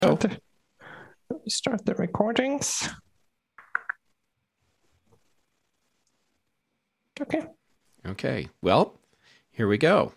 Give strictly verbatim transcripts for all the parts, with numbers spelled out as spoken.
Start the, start the recordings. Okay. Okay. Well, here we go.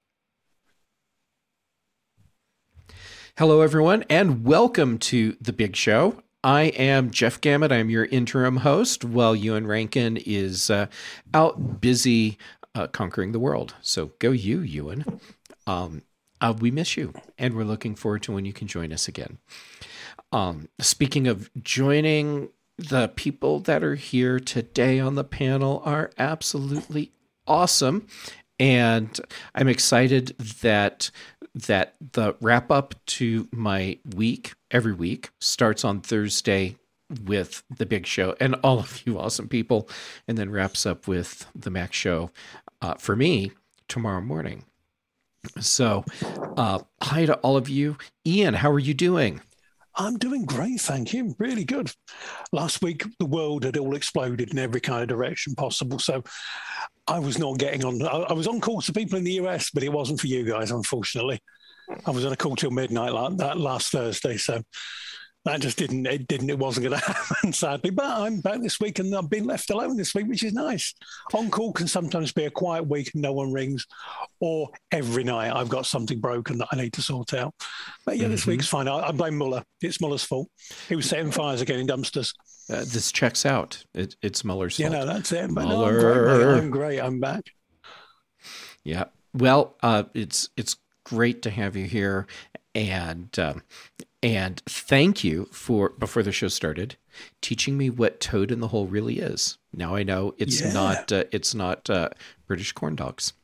Hello, everyone, and welcome to The Big Show. I am Jeff Gamet. I'm your interim host while Ewan Rankin is uh, out busy uh, conquering the world. So go you, Ewan. Um, uh, we miss you, and we're looking forward to when you can join us again. Um, speaking of joining, the people that are here today on the panel are absolutely awesome. And I'm excited that that the wrap up to my week every week starts on Thursday with the Big Show and all of you awesome people, and then wraps up with the Mac Show uh, for me tomorrow morning. So uh, hi to all of you. Ian, how are you doing? I'm doing great, thank you. Really good. Last week, the world had all exploded in every kind of direction possible. So I was not getting on. I, I was on call to people in the U S, but it wasn't for you guys, unfortunately. I was on a call till midnight like that last Thursday. So that just didn't, it didn't, it wasn't going to happen, sadly. But I'm back this week and I've been left alone this week, which is nice. On call can sometimes be a quiet week and no one rings, or every night I've got something broken that I need to sort out. But yeah, mm-hmm. This week's fine. I, I blame Mueller. It's Mueller's fault. He was setting fires again in dumpsters. Uh, this checks out. It, it's Mueller's fault. Yeah, no, that's it. But no, I'm great, I'm great. I'm back. Yeah. Well, uh, it's it's great to have you here, and um, and thank you for, before the show started, teaching me what Toad in the Hole really is. Now I know it's yeah. not uh, it's not uh, British corn dogs.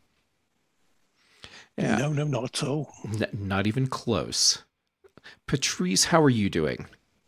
Yeah. No, no, not at all. N- not even close. Patrice, how are you doing?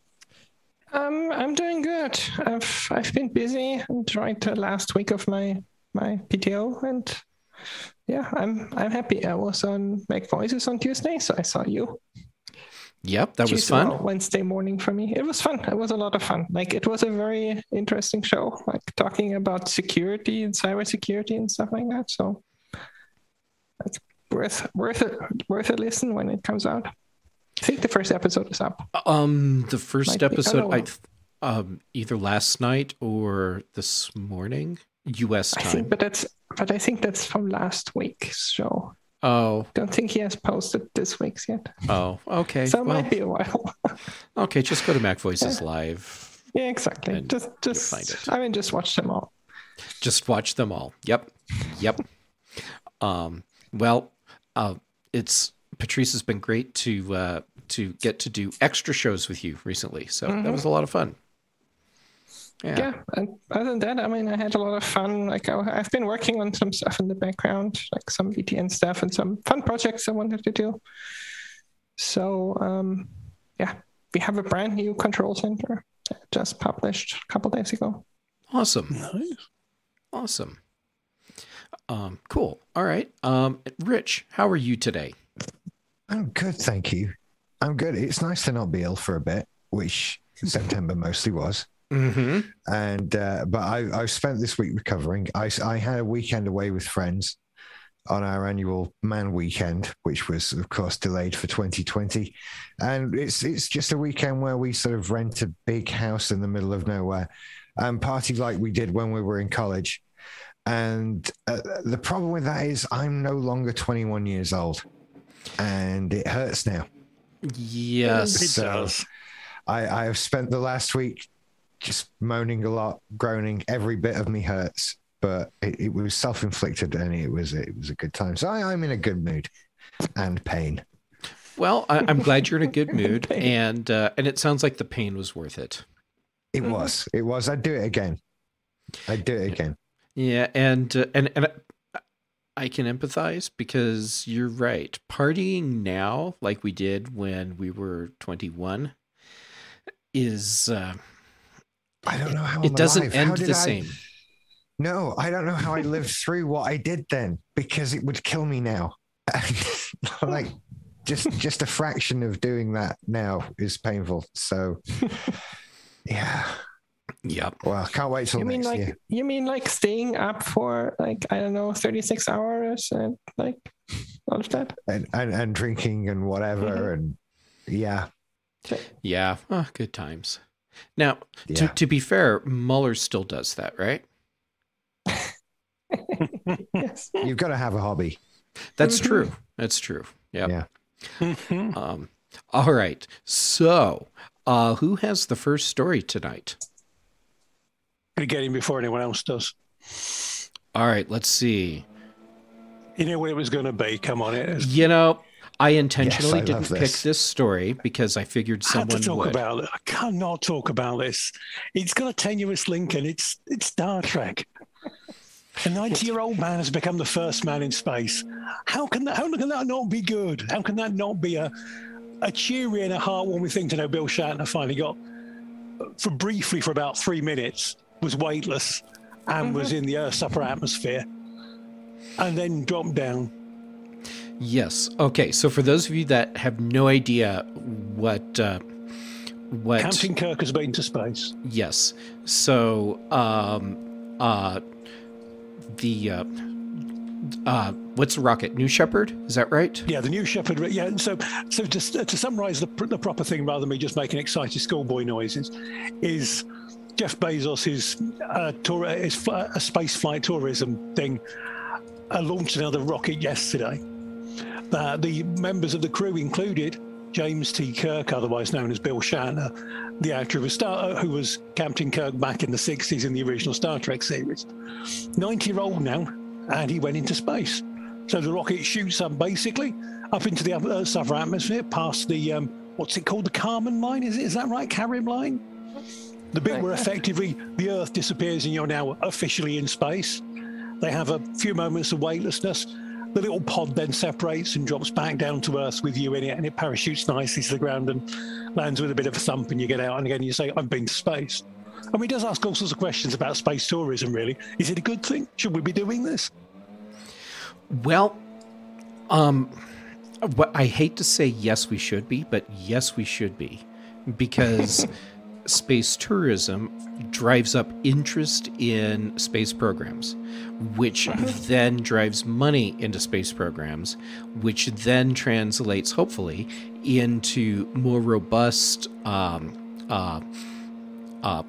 Um, I'm doing good. I've I've been busy and right the last week of my my P T O, and yeah, I'm I'm happy. I was on Mac Voices on Tuesday, so I saw you. Yep, that Tuesday, was fun. Well, Wednesday morning for me. It was fun. It was a lot of fun. Like, it was a very interesting show, like talking about security and cybersecurity and stuff like that. So that's worth worth a, worth a listen when it comes out. I think the first episode is up. Um, the first Might episode, I, I um, either last night or this morning, U S time. I think, but that's, but I think that's from last week's show. Oh, don't think he has posted this week's yet. Oh, okay. So it well, might be a while. Okay, just go to Mac Voices yeah. Live. Yeah, exactly. Just, just find it. I mean, just watch them all. Just watch them all. Yep, yep. um, well, uh, it's. Patrice has been great to uh, to get to do extra shows with you recently, so mm-hmm. that was a lot of fun. Yeah. yeah, and other than that, I mean, I had a lot of fun. Like, I, I've been working on some stuff in the background, like some V T N stuff and some fun projects I wanted to do. So, um, yeah, we have a brand new control center just published a couple days ago. Awesome, nice, awesome, um, cool. All right, um, Rich, how are you today? I'm good, thank you. I'm good. It's nice to not be ill for a bit, which September mostly was. Mm-hmm. And uh, but I, I've spent this week recovering. I, I had a weekend away with friends on our annual Man Weekend, which was, of course, delayed for twenty twenty. And it's it's just a weekend where we sort of rent a big house in the middle of nowhere and party like we did when we were in college. And uh, the problem with that is I'm no longer twenty-one years old. And it hurts now. Yes, it so does. I, I have spent the last week just moaning a lot, groaning. Every bit of me hurts, but it, it was self-inflicted, and it was it was a good time. So I, I'm in a good mood and pain. Well, I, I'm glad you're in a good mood, and uh, and it sounds like the pain was worth it. It was. It was. I'd do it again. I'd do it again. Yeah, and uh, and and. I can empathize because you're right. Partying now, like we did when we were twenty-one, is uh, I don't know how it I'm doesn't alive. end the I... same. No, I don't know how I lived through what I did then, because it would kill me now. Like just just a fraction of doing that now is painful. So yeah. Yep. Well, I can't wait till you mean next like, year. You mean like staying up for like, I don't know, thirty-six hours and like all of that? And and, and drinking and whatever. Mm-hmm. And yeah. Yeah, oh, good times. Now, Yeah. to, to be fair, Mueller still does that, right? Yes. You've got to have a hobby. That's Mhm. true. That's true. Yep. Yeah. Mhm. Um, all right. So, uh, who has the first story tonight? Gonna get him before anyone else does. All right. Let's see. You knew what it was going to be. Come on, it is. You know, I intentionally Yes, I love didn't pick this. this story because I figured I had to someone talk would. about it. I cannot talk about this. It's got a tenuous link, and it's it's Star Trek. A ninety-year-old man has become the first man in space. How can that? How can that not be good? How can that not be a a cheery and a heartwarming thing to know Bill Shatner finally got, for briefly for about three minutes, was weightless and Mm-hmm. was in the Earth's upper atmosphere, and then dropped down. Yes. Okay. So, for those of you that have no idea what uh, what Captain Kirk has been to space. yes. So, um, uh, the uh, uh, what's the rocket? New Shepard? Is that right? Yeah, the New Shepard. Yeah, and so so just uh, to summarise the, pr- the proper thing, rather than me just making excited schoolboy noises, is Jeff Bezos' uh, tour, his fl- uh, space flight tourism thing uh, launched another rocket yesterday. Uh, the members of the crew included James T. Kirk, otherwise known as Bill Shatner, the actor who was, Star, who was Captain Kirk back in the sixties in the original Star Trek series. ninety-year-old now, and he went into space. So the rocket shoots up basically up into the Earth's upper atmosphere, past the, um, what's it called, the Kármán line? Is it? Is that right? Kármán line? The bit where effectively the Earth disappears and you're now officially in space. They have a few moments of weightlessness. The little pod then separates and drops back down to Earth with you in it, and it parachutes nicely to the ground and lands with a bit of a thump, and you get out, and again you say, I've been to space. I mean, it does ask all sorts of questions about space tourism, really. Is it a good thing? Should we be doing this? Well, um, what I hate to say yes, we should be, but yes, we should be, because space tourism drives up interest in space programs, which then drives money into space programs, which then translates, hopefully, into more robust um, uh, uh,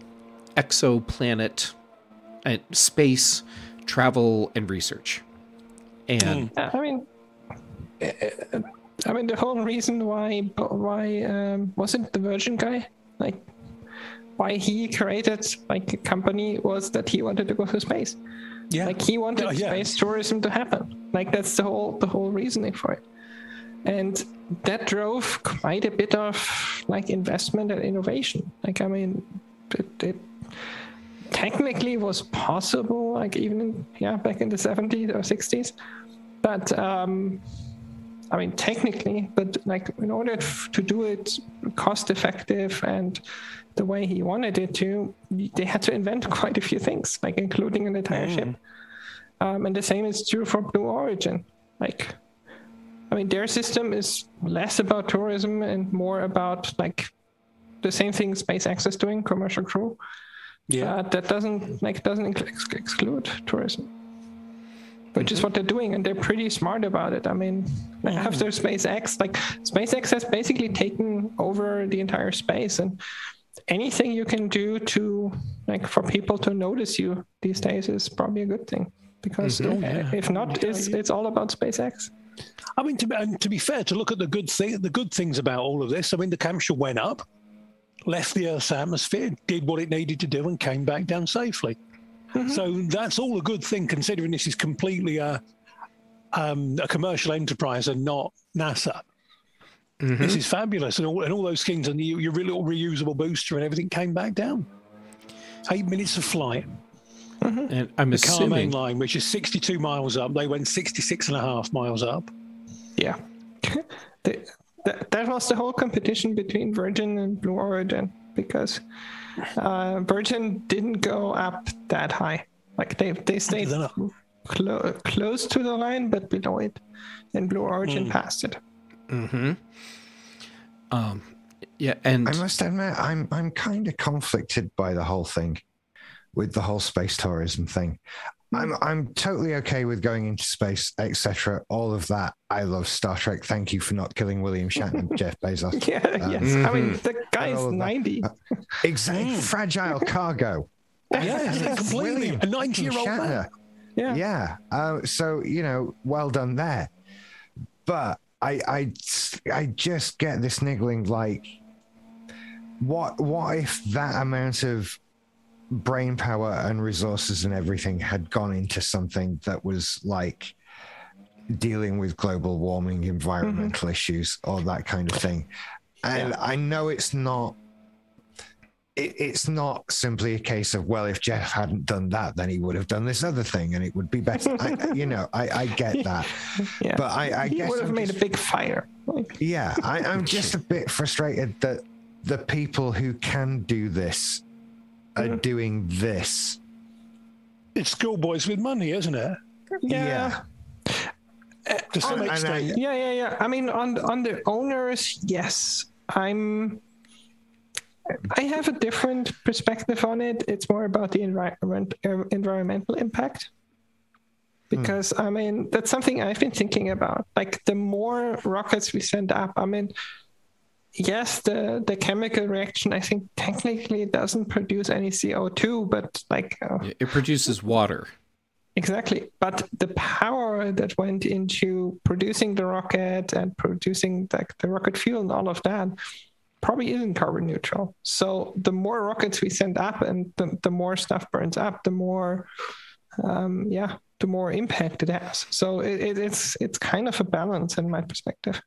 exoplanet and space travel and research. And I mean, uh, I mean the whole reason why why um, wasn't the Virgin guy like why he created like a company was that he wanted to go to space. Yeah. Like he wanted Yeah, yeah. space tourism to happen. Like that's the whole the whole reasoning for it. And that drove quite a bit of like investment and innovation. Like I mean, it, it technically was possible, like even in, yeah back in the seventies or sixties, but um, I mean technically, but like in order f- to do it cost effective and the way he wanted it to, they had to invent quite a few things, like including an entire Mm. ship. Um, and the same is true for Blue Origin. Like, I mean, their system is less about tourism and more about like the same thing SpaceX is doing, commercial crew. Yeah. Uh, that doesn't like doesn't ex- exclude tourism, which is what they're doing, and they're pretty smart about it. I mean, after SpaceX, like SpaceX has basically taken over the entire space, and anything you can do to like for people to notice you these days is probably a good thing, because Mhm. uh, Oh, yeah. if not, it's it's all about SpaceX. I mean, to be, and to be fair, to look at the good thing, the good things about all of this. I mean, the capsule went up, left the Earth's atmosphere, did what it needed to do, and came back down safely. So that's all a good thing, considering this is completely a um, a commercial enterprise and not NASA. This is fabulous, and all and all those things, and you, your little reusable booster and everything came back down. Eight minutes of flight. and I'm The assuming Kármán line, which is sixty-two miles up, they went sixty-six and a half miles up. Yeah, the, that that was the whole competition between Virgin and Blue Origin, because uh, Virgin didn't go up that high. Like they they stayed They're not. clo- close to the line, but below it, and Blue Origin passed it. Mm-hmm. Um, yeah, and I must admit, I'm I'm kind of conflicted by the whole thing, with the whole space tourism thing. I'm I'm totally okay with going into space, et cetera. All of that. I love Star Trek. Thank you for not killing William Shatner, Jeff Bezos. Yeah, Um, yes. mm-hmm. I mean, the guy's ninety. Uh, exactly. Fragile cargo. Yeah, yeah, completely. William A ninety-year-old Shatner. man. Yeah. Yeah. Uh, so, you know, well done there. But I, I, I just get this niggling, like, what, what if that amount of brain power and resources and everything had gone into something that was like dealing with global warming, environmental mm-hmm. issues, or that kind of thing? And yeah. I know it's not, it, it's not simply a case of, well, if Jeff hadn't done that, then he would have done this other thing and it would be better. I, you know, I, I get that. Yeah. But I, I he guess would have I'm made just, a big fire. Yeah, I, I'm just a bit frustrated that the people who can do this are mm-hmm. doing this. It's schoolboys with money, isn't it? Yeah. yeah. To some on, extent. Yeah, yeah, yeah. I mean, on on the owners, yes. I'm. I have a different perspective on it. It's more about the environment, uh, environmental impact. Because, mm. I mean, that's something I've been thinking about. Like, the more rockets we send up, I mean, yes, the, the chemical reaction, I think, technically doesn't produce any C O two, but, like... Uh, it produces water. Exactly. But the power that went into producing the rocket and producing, like, the rocket fuel and all of that probably isn't carbon neutral. So the more rockets we send up and the, the more stuff burns up, the more, um, yeah, the more impact it has. So it, it, it's it's kind of a balance in my perspective.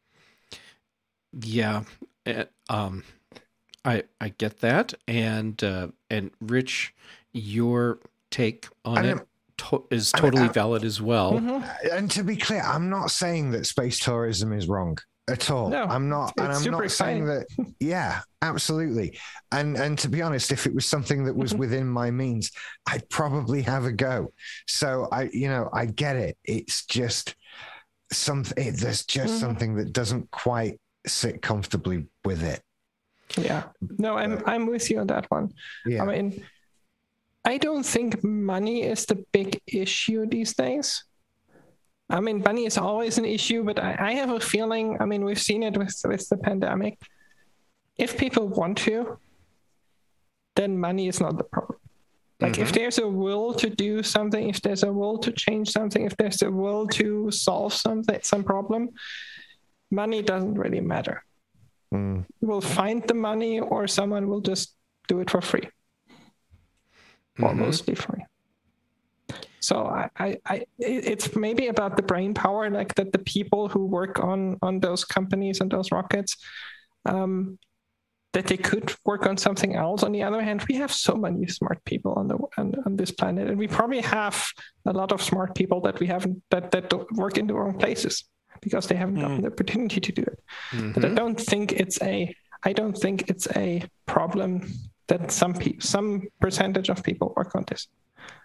Yeah, it, um, I I get that, and uh, and Rich, your take on I it mean, to- is totally I mean, I, valid as well. Mm-hmm. And to be clear, I'm not saying that space tourism is wrong at all. No, I'm not, and I'm not exciting. saying that. Yeah, absolutely. And and to be honest, if it was something that was within my means, I'd probably have a go. So I, you know, I get it. It's just something. It, there's just mm-hmm. something that doesn't quite sit comfortably with it. Yeah. No, I'm but, I'm with you on that one. Yeah. I mean, I don't think money is the big issue these days. I mean, money is always an issue, but I, I have a feeling, I mean, we've seen it with, with the pandemic. If people want to, then money is not the problem. Like, mm-hmm. if there's a will to do something, if there's a will to change something, if there's a will to solve something, some problem, money doesn't really matter. Mm. We'll find the money, or someone will just do it for free. Mm-hmm. Or mostly free. So I, I, I, it's maybe about the brain power, like that the people who work on, on those companies and those rockets, um, that they could work on something else. On the other hand, we have so many smart people on the on, on this planet, and we probably have a lot of smart people that we haven't that that don't work in the wrong places because they haven't mm. gotten the opportunity to do it. Mm-hmm. But I don't think it's a I don't think it's a problem that some pe- some percentage of people work on this.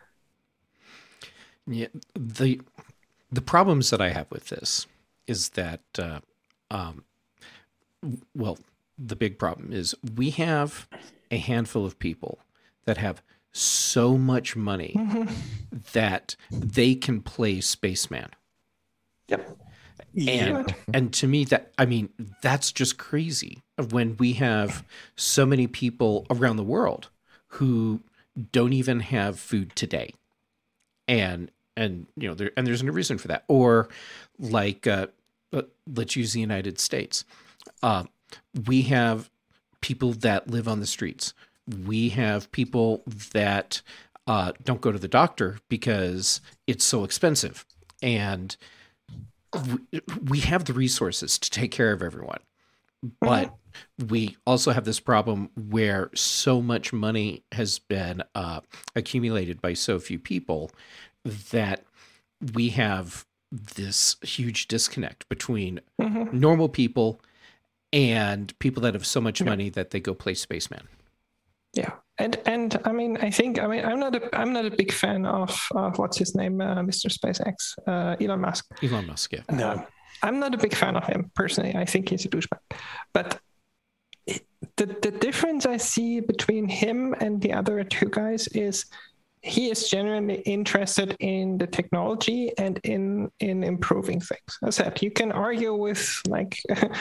Yeah, the the problems that I have with this is that, uh, um, well, the big problem is we have a handful of people that have so much money mm-hmm. that they can play spaceman. Yep. And and to me, that I mean, that's just crazy when we have so many people around the world who don't even have food today. And And, you know, there, and there's no reason for that. Or like, uh, let's use the United States. Uh, we have people that live on the streets. We have people that uh, don't go to the doctor because it's so expensive. And we, we have the resources to take care of everyone. But mm-hmm. we also have this problem where so much money has been uh, accumulated by so few people that we have this huge disconnect between mm-hmm. normal people and people that have so much yeah. money that they go play spaceman. Yeah, and and I mean, I think I mean, I'm not a I'm not a big fan of uh, what's his name, uh, Mister SpaceX, uh, Elon Musk. Elon Musk, yeah. No, uh, I'm not a big fan of him personally. I think he's a douchebag. But it, the the difference I see between him and the other two guys is he is genuinely interested in the technology and in in improving things. As I said, you can argue with like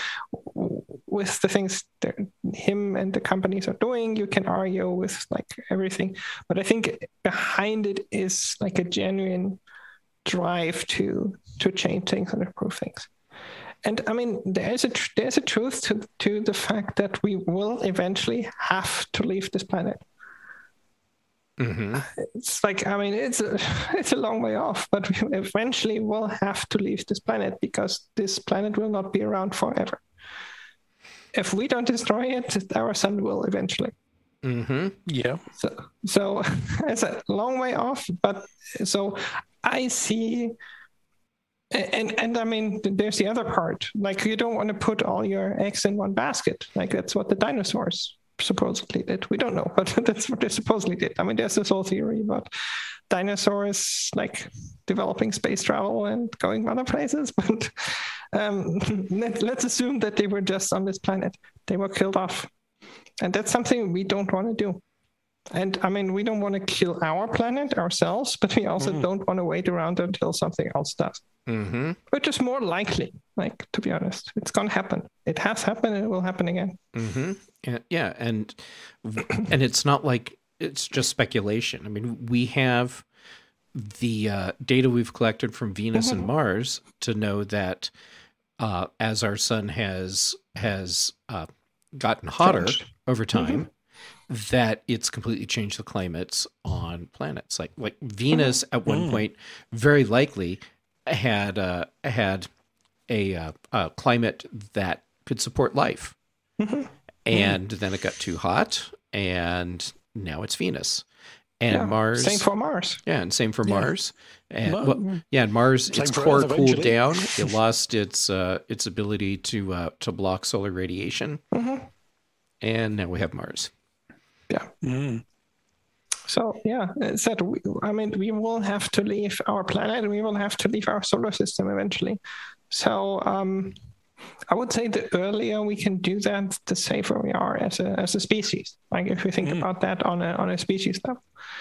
with the things that him and the companies are doing. You can argue with like everything, but I think behind it is like a genuine drive to to change things and improve things. And I mean, there's a tr- there's a truth to to the fact that we will eventually have to leave this planet. Mm-hmm. It's like, I mean, it's a, it's a long way off, but we eventually will have to leave this planet because this planet will not be around forever. If we don't destroy it, our sun will eventually. Mm-hmm. Yeah. So, so it's a long way off, but so I see, and and I mean, there's the other part. Like, you don't want to put all your eggs in one basket. Like, that's what the dinosaurs supposedly did. We don't know, but that's what they supposedly did. I mean, there's this whole theory about dinosaurs like developing space travel and going other places, but um, let, let's assume that they were just on this planet. They were killed off. And that's something we don't want to do. And I mean, we don't want to kill our planet ourselves, but we also mm-hmm. don't want to wait around until something else does. Mm-hmm. Which is more likely, like, to be honest. It's going to happen. It has happened and it will happen again. Mm-hmm. Yeah, yeah. And, and it's not like it's just speculation. I mean, we have the uh, data we've collected from Venus mm-hmm. and Mars to know that uh, as our sun has, has uh, gotten hotter Changed. over time, mm-hmm. that it's completely changed the climates on planets. Like like Venus mm-hmm. at one mm-hmm. point very likely had uh, had a, uh, a climate that could support life. Mm-hmm. And mm-hmm. then it got too hot, and now it's Venus. And yeah, Mars. Same for Mars. Yeah, and same for yeah. Mars. And Mar- well, yeah, and Mars, same its core Earth, cooled down. It lost its uh, its ability to uh, to block solar radiation. Mm-hmm. And now we have Mars. Yeah. Mm. So yeah, it said we, I mean, we will have to leave our planet, and we will have to leave our solar system eventually. So um, I would say the earlier we can do that, the safer we are as a as a species. Like, if we think mm. about that on a on a species level.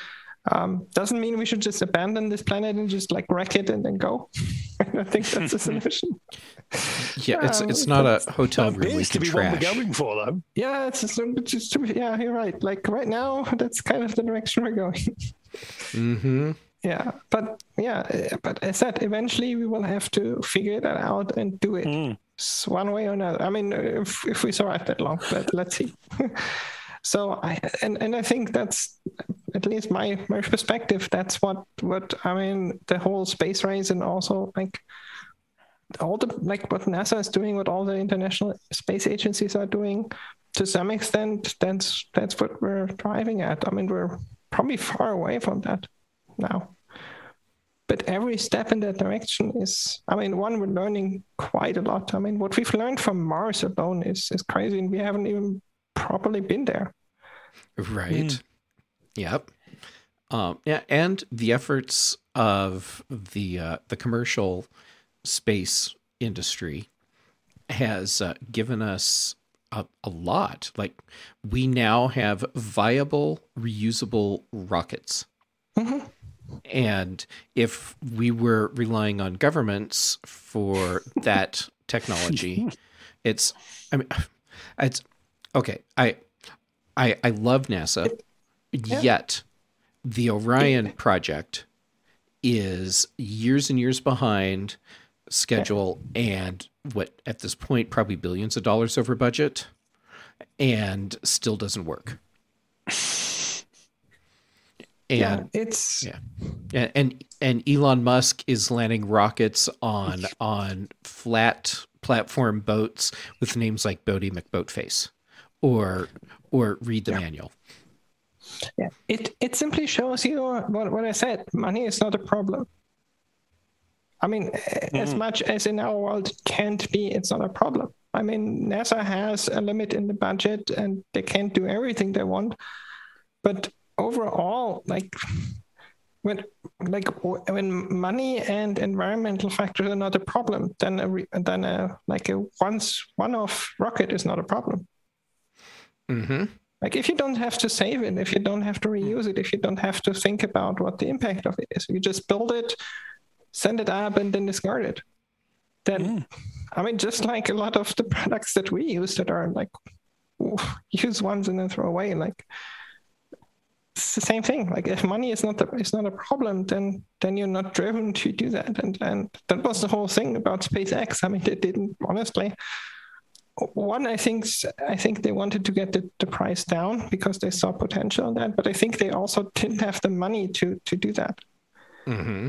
Um, doesn't mean we should just abandon this planet and just like wreck it and then go. I don't think that's a solution. Yeah, it's um, it's not a hotel room we can to be trash. What we're going for, though. Yeah, it's just, it's just yeah, you're right. Like right now, that's kind of the direction we're going. Mm-hmm. Yeah, but yeah, but as I said, eventually we will have to figure that out and do it mm. one way or another. I mean, if if we survive that long, but let's see. So I and, and I think that's at least my, my perspective. That's what, what I mean. The whole space race, and also like all the like what NASA is doing, what all the international space agencies are doing, to some extent, that's that's what we're driving at. I mean, we're probably far away from that now. But every step in that direction is, I mean, one, we're learning quite a lot. I mean, what we've learned from Mars alone is is crazy, and we haven't even properly been there. Right. Mm. Yep. Um, yeah, and the efforts of the uh, the commercial space industry has uh, given us a, a lot. Like, we now have viable, reusable rockets. Mm-hmm. And if we were relying on governments for that technology, it's, I mean, it's, okay, I, I, I love NASA, yeah. yet the Orion project is years and years behind schedule and what, at this point, probably billions of dollars over budget, and still doesn't work. And yeah, it's yeah, and, and and Elon Musk is landing rockets on on flat platform boats with names like Bodie McBoatface, or or read the yeah. manual. Yeah, it it simply shows you what what I said. Money is not a problem. I mean, mm-hmm. as much as in our world it can't be, it's not a problem. I mean, NASA has a limit in the budget, and they can't do everything they want, but overall, like when like when money and environmental factors are not a problem, then a then a like a once one-off rocket is not a problem. Mm-hmm. Like if you don't have to save it, if you don't have to reuse it, if you don't have to think about what the impact of it is, you just build it, send it up, and then discard it. Then, mm. I mean, just like a lot of the products that we use that are like use once and then throw away, like it's the same thing. Like if money is not the, is not a problem, then then you're not driven to do that. And and that was the whole thing about SpaceX. I mean, they didn't honestly. One, I think I think they wanted to get the, the price down because they saw potential in that, but I think they also didn't have the money to to do that. Mm-hmm.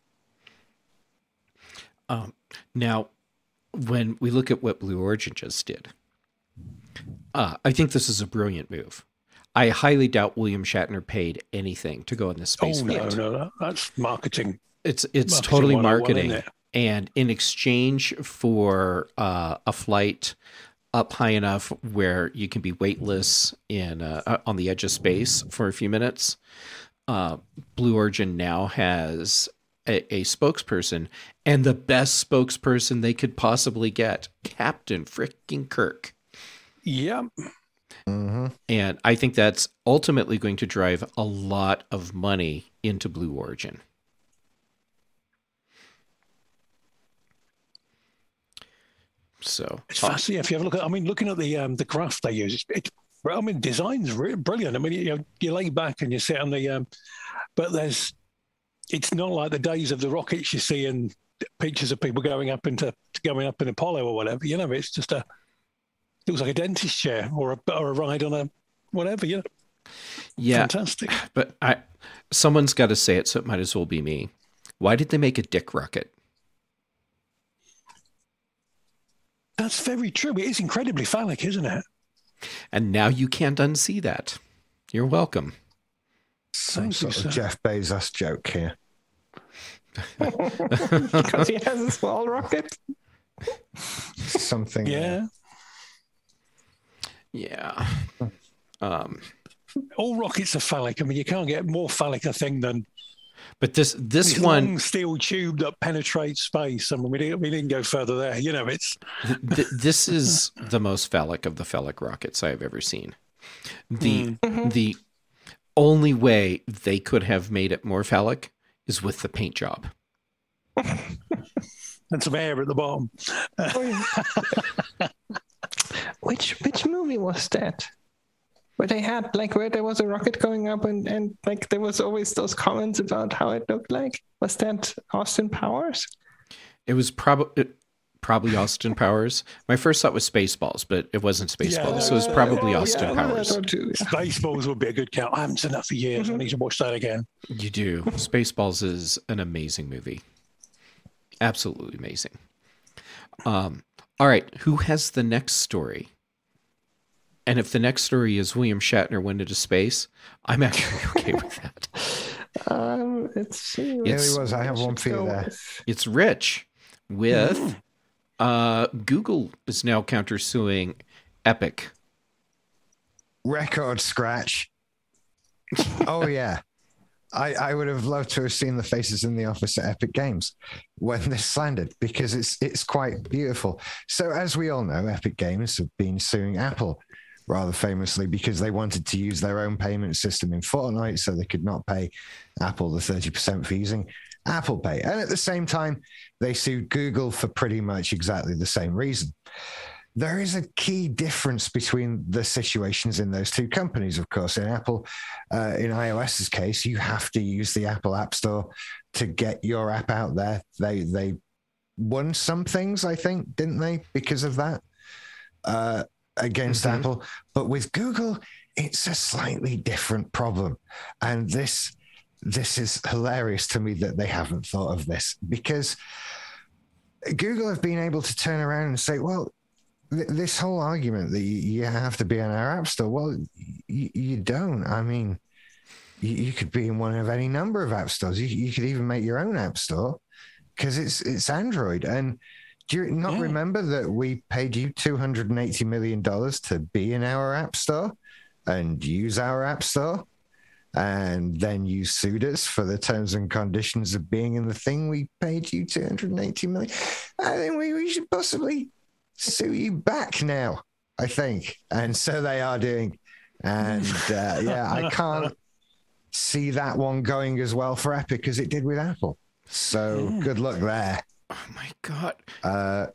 Um, now, when we look at what Blue Origin just did, uh, I think this is a brilliant move. I highly doubt William Shatner paid anything to go in this space. Oh, no, no, no, that's marketing. It's it's marketing totally marketing. And in exchange for uh, a flight up high enough where you can be weightless in uh, on the edge of space for a few minutes, uh, Blue Origin now has a, a spokesperson, and the best spokesperson they could possibly get, Captain freaking Kirk. Yep. Mm-hmm. And I think that's ultimately going to drive a lot of money into Blue Origin. So it's fascinating. If you have a look at, I mean, looking at the um, the graph they use, it's, it's I mean, design's really brilliant. I mean, you know, you lay back and you sit on the, um, but there's, it's not like the days of the rockets you see in pictures of people going up into going up in Apollo or whatever. You know, it's just a, it looks like a dentist chair or a or a ride on a whatever. You know, yeah, fantastic. But I, someone's got to say it, so it might as well be me. Why did they make a dick rocket? That's very true. It is incredibly phallic, isn't it? And now you can't unsee that. You're welcome. Some sort of Jeff Bezos joke here. Because he has a small rocket? Something. Yeah. Yeah. Um, All rockets are phallic. I mean, you can't get more phallic a thing than But this this this one long steel tube that penetrates space. I mean, we didn't, we didn't go further there. You know, it's th- this is the most phallic of the phallic rockets I have ever seen. The Mm. the only way they could have made it more phallic is with the paint job. and some air at the bottom. Which which movie was that? Where they had like where there was a rocket going up and, and like there was always those comments about how it looked like. Was that Austin Powers? It was probably probably Austin Powers. My first thought was Spaceballs, but it wasn't Spaceballs. Yeah, so it was probably oh, Austin yeah, Powers. that one too, yeah. Spaceballs would be a good count. I haven't seen that for years. Mm-hmm. I need to watch that again. You do. Spaceballs is an amazing movie. Absolutely amazing. Um, all right. Who has the next story? And if the next story is William Shatner went into space, I'm actually okay with that. Um, let's see. Yeah, he was. I have one for you there. It's Rich with uh, Google is now countersuing Epic. Record scratch. Oh, yeah. I, I would have loved to have seen the faces in the office at Epic Games when this landed, because it's it's quite beautiful. So as we all know, Epic Games have been suing Apple rather famously because they wanted to use their own payment system in Fortnite, so they could not pay Apple the thirty percent for using Apple Pay. And at the same time, they sued Google for pretty much exactly the same reason. There is a key difference between the situations in those two companies, of course. In Apple, uh, in iOS's case, you have to use the Apple App Store to get your app out there. They they won some things, I think, didn't they, because of that, uh, against mm-hmm. Apple. But with Google, it's a slightly different problem. And this this is hilarious to me that they haven't thought of this, because Google have been able to turn around and say, well, this whole argument that you have to be on our app store, well, you, you don't. I mean, you, you could be in one of any number of app stores. You, you could even make your own app store because it's it's Android. And do you not yeah. remember that we paid you two hundred eighty million dollars to be in our app store and use our app store? And then you sued us for the terms and conditions of being in the thing we paid you two hundred eighty million dollars. I think we, we should possibly sue you back now, I think. And so they are doing. And uh, yeah, I can't see that one going as well for Epic as it did with Apple. So mm. good luck there. Oh my God. Uh,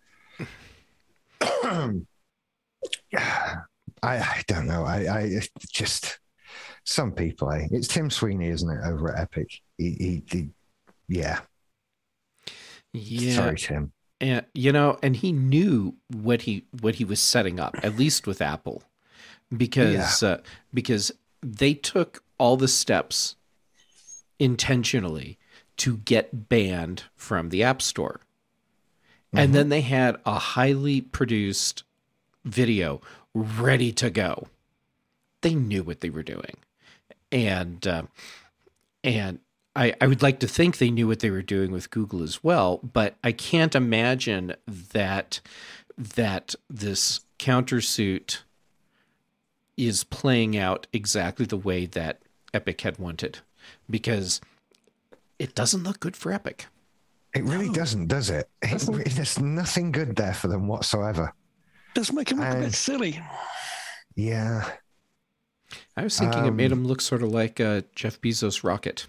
I, I don't know. I, I just, some people, eh? It's Tim Sweeney, isn't it, over at Epic? He, he, he yeah. Yeah. Sorry, Tim. And, you know, and he knew what he, what he was setting up, at least with Apple, because, yeah. uh, because they took all the steps intentionally to get banned from the App Store. Mm-hmm. And then they had a highly produced video ready to go. They knew what they were doing. And uh, and I, I would like to think they knew what they were doing with Google as well, but I can't imagine that that this countersuit is playing out exactly the way that Epic had wanted, because it doesn't look good for Epic. It really no. doesn't, does it? it? There's nothing good there for them whatsoever. Does make him look and, a bit silly. Yeah. I was thinking um, it made him look sort of like a Jeff Bezos rocket.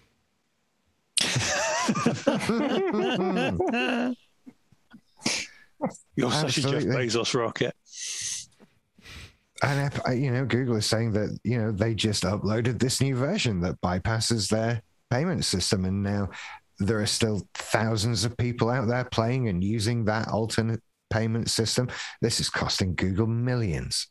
You're such Absolutely. a Jeff Bezos rocket. And, you know, Google is saying that, you know, they just uploaded this new version that bypasses their payment system. And now there are still thousands of people out there playing and using that alternate payment system. This is costing Google millions.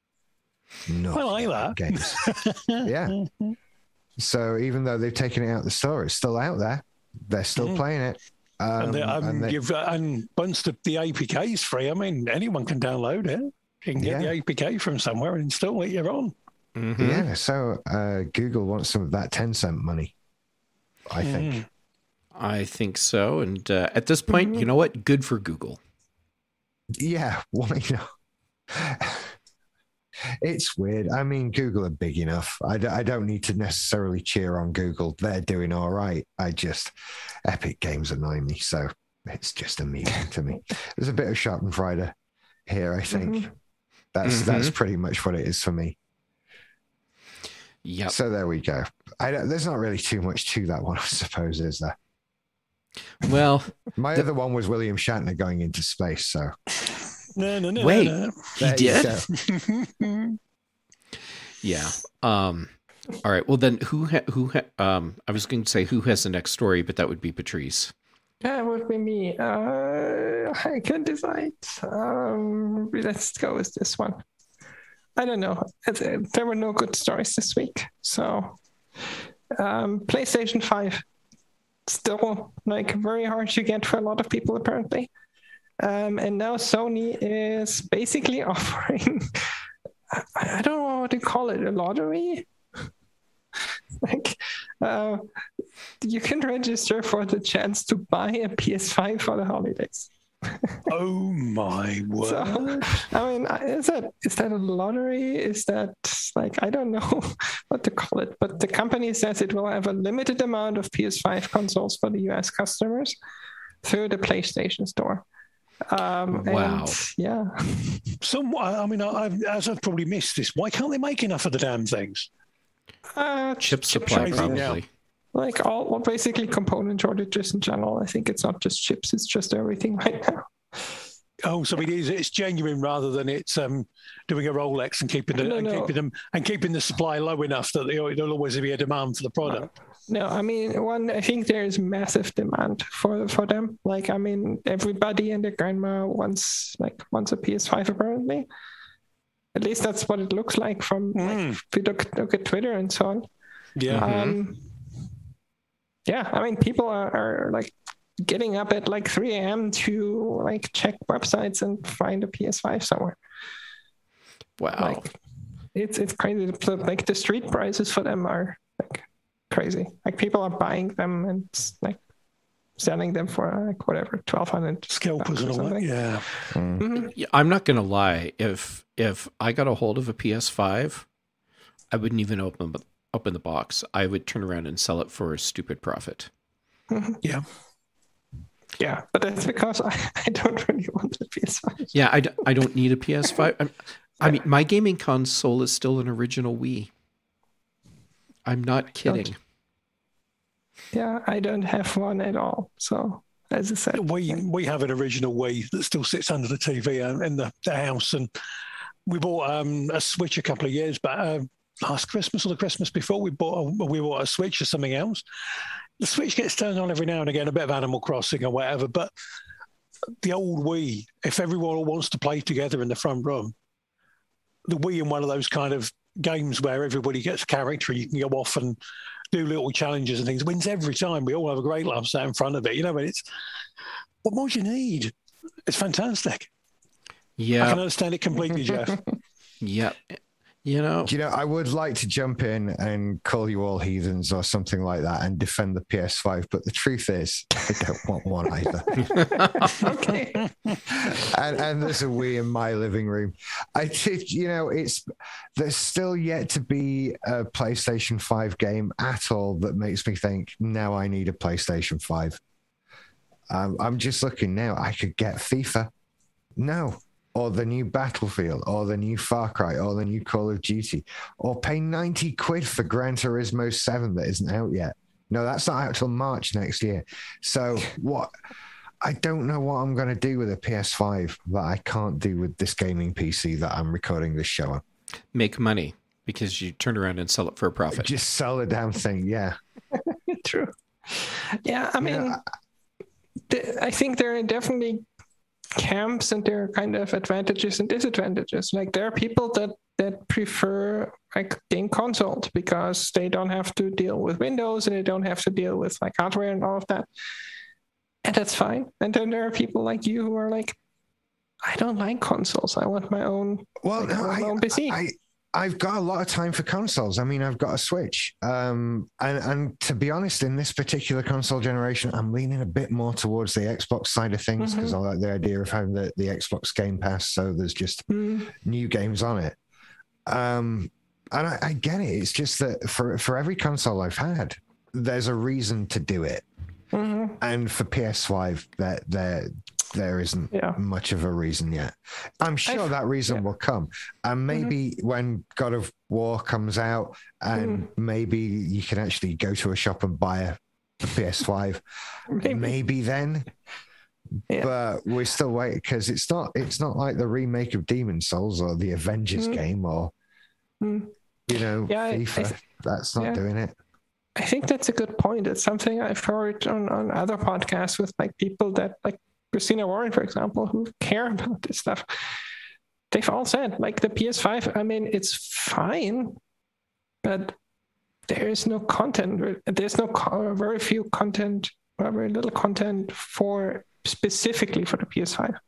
Not I like that. Games. Yeah. So even though they've taken it out of the store, it's still out there. They're still mm. playing it. Um, and, they, um, and, they, you've, and once the, the A P K is free, I mean, anyone can download it. You can get yeah. the A P K from somewhere and install it your own. Mm-hmm. Yeah. So uh, Google wants some of that ten cent money, I mm. think. I think so. And uh, at this point, mm-hmm. you know what? Good for Google. Yeah. Well, you know, it's weird. I mean, Google are big enough. I, d- I don't need to necessarily cheer on Google. They're doing all right. I just, Epic Games annoy me. So it's just amusing to me. There's a bit of Schadenfreude here, I think. Mm-hmm. That's mm-hmm. that's pretty much what it is for me. Yeah. So there we go. I don't, there's not really too much to that one, I suppose, is there? Well, my the, other one was William Shatner going into space. So no, no, no. Wait, no, no. he did. Yeah. Um. All right. Well, then, who ha- who ha- um? I was going to say who has the next story, but that would be Patrice. That would be me. Uh, I can decide. Um, let's go with this one. I don't know. There were no good stories this week, so um, PlayStation five. Still like very hard to get for a lot of people apparently. Um, and now Sony is basically offering, I, I don't know what to call it, a lottery? like uh, you can register for the chance to buy a P S five for the holidays. Oh my word. So, I mean, is that is that a lottery? Is that like, I don't know what to call it, but the company says it will have a limited amount of P S five consoles for the U S customers through the PlayStation Store. Um, wow. And, yeah. Some, I mean, I've, as I've probably missed this, why can't they make enough of the damn things? Uh, chip supply, chip probably. Yeah. Like all, well, basically component shortages in general. I think it's not just chips; it's just everything right now. Oh, so it is. It's genuine rather than it's um, doing a Rolex and keeping the, no, and no. keeping them and keeping the supply low enough that there'll always be a demand for the product. No, I mean, one. I think there is massive demand for for them. Like, I mean, everybody and their grandma wants like wants a P S five apparently. At least that's what it looks like from mm. like, if you look, look at Twitter and so on. Yeah. Um, yeah, I mean, people are, are like getting up at like three a.m. to like check websites and find a P S five somewhere. Wow. Like, it's it's crazy. Like the street prices for them are like crazy. Like people are buying them and like selling them for like whatever, twelve hundred scalpers and all that. Yeah. Mm-hmm. I'm not gonna lie. If if I got a hold of a P S five, I wouldn't even open open the box. I would turn around and sell it for a stupid profit. Mm-hmm. Yeah. Yeah, but that's because I, I don't really want a P S five. Yeah, I, d- I don't need a P S five. I'm, I mean, my gaming console is still an original Wii. I'm not kidding. Yeah, I don't have one at all. So, as I said, we we have an original Wii that still sits under the T V in the, the house, and we bought um, a Switch a couple of years back. Uh, last Christmas or the Christmas before, we bought a, we bought a Switch or something else. The Switch gets turned on every now and again, a bit of Animal Crossing or whatever, but the old Wii, if everyone wants to play together in the front room, the Wii in one of those kind of games where everybody gets a character, you can go off and do little challenges and things, wins every time. We all have a great laugh sat in front of it, you know. But it's what more do you need? It's fantastic. Yeah, I can understand it completely, Jeff. Yeah. You know, Do you know, I would like to jump in and call you all heathens or something like that and defend the P S five, but the truth is, I don't want one either. okay. and, and there's a Wii in my living room. I did, you know, it's there's still yet to be a PlayStation five game at all that makes me think, now I need a PlayStation five. Um, I'm just looking now. I could get FIFA. No. Or the new Battlefield, or the new Far Cry, or the new Call of Duty, or pay ninety quid for Gran Turismo seven that isn't out yet. No, that's not out till March next year. So what? I don't know what I'm going to do with a P S five that I can't do with this gaming P C that I'm recording this show on. Make money because you turn around and sell it for a profit. Just sell the damn thing, yeah. True. Yeah, I mean, Yeah. th- I think there are definitely camps and there are kind of advantages and disadvantages. Like there are people that that prefer like game consoles because they don't have to deal with Windows and they don't have to deal with like hardware and all of that, and that's fine. And then there are people like you who are like, I don't like consoles, I want my own Well, like, no, my I, own P C. I, I've got a lot of time for consoles. I mean, I've got a Switch. Um, and, and to be honest, in this particular console generation, I'm leaning a bit more towards the Xbox side of things because mm-hmm. I like the idea of having the, the Xbox Game Pass. So there's just mm. new games on it. Um, and I, I get it. It's just that for, for every console I've had, there's a reason to do it. Mm-hmm. And for P S five, that there there isn't yeah. much of a reason yet. I'm sure I've, that reason yeah. will come. And maybe mm-hmm. when God of War comes out, and mm. maybe you can actually go to a shop and buy a, a P S five. maybe. maybe then. Yeah. But we're still waiting because it's not it's not like the remake of Demon's Souls or the Avengers mm. game or mm. you know yeah, FIFA. I, I, That's not yeah. doing it. I think that's a good point. It's something I've heard on, on other podcasts with like people that like Christina Warren, for example, who care about this stuff. They've all said like the P S five, I mean, it's fine, but there is no content. There's no very few content, very little content for specifically for the P S five.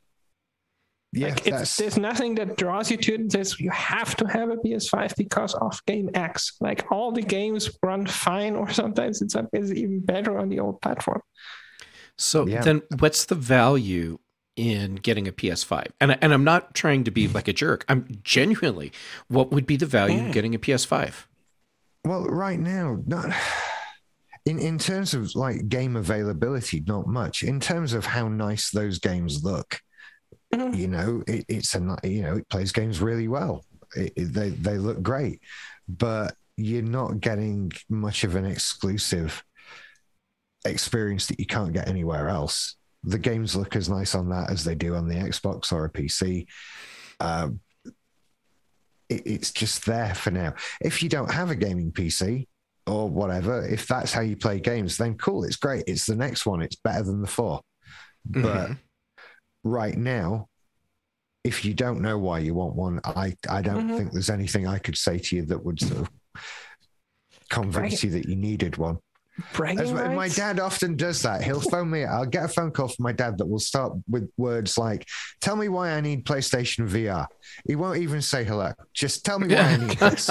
Yeah, like it's, there's nothing that draws you to it and says you have to have a P S five because of game X. Like all the games run fine, or sometimes it's, it's even better on the old platform. So yeah. then what's the value in getting a P S five? And, and I'm not trying to be like a jerk. I'm genuinely, what would be the value yeah. of getting a P S five? Well, right now, not in, in terms of like game availability, not much. In terms of how nice those games look, mm-hmm. you know, it, it's a, you know, it plays games really well. It, it, they, they look great, but you're not getting much of an exclusive experience that you can't get anywhere else. The games look as nice on that as they do on the Xbox or a P C. Um, it, it's just there for now. If you don't have a gaming P C or whatever, if that's how you play games, then cool, it's great. It's the next one. It's better than the four. Mm-hmm. But right now, if you don't know why you want one, I, I don't mm-hmm. think there's anything I could say to you that would sort of convince right. you that you needed one. As my, my dad often does that. He'll phone me. I'll get a phone call from my dad that will start with words like, tell me why I need PlayStation V R. He won't even say hello. Just tell me why I need this.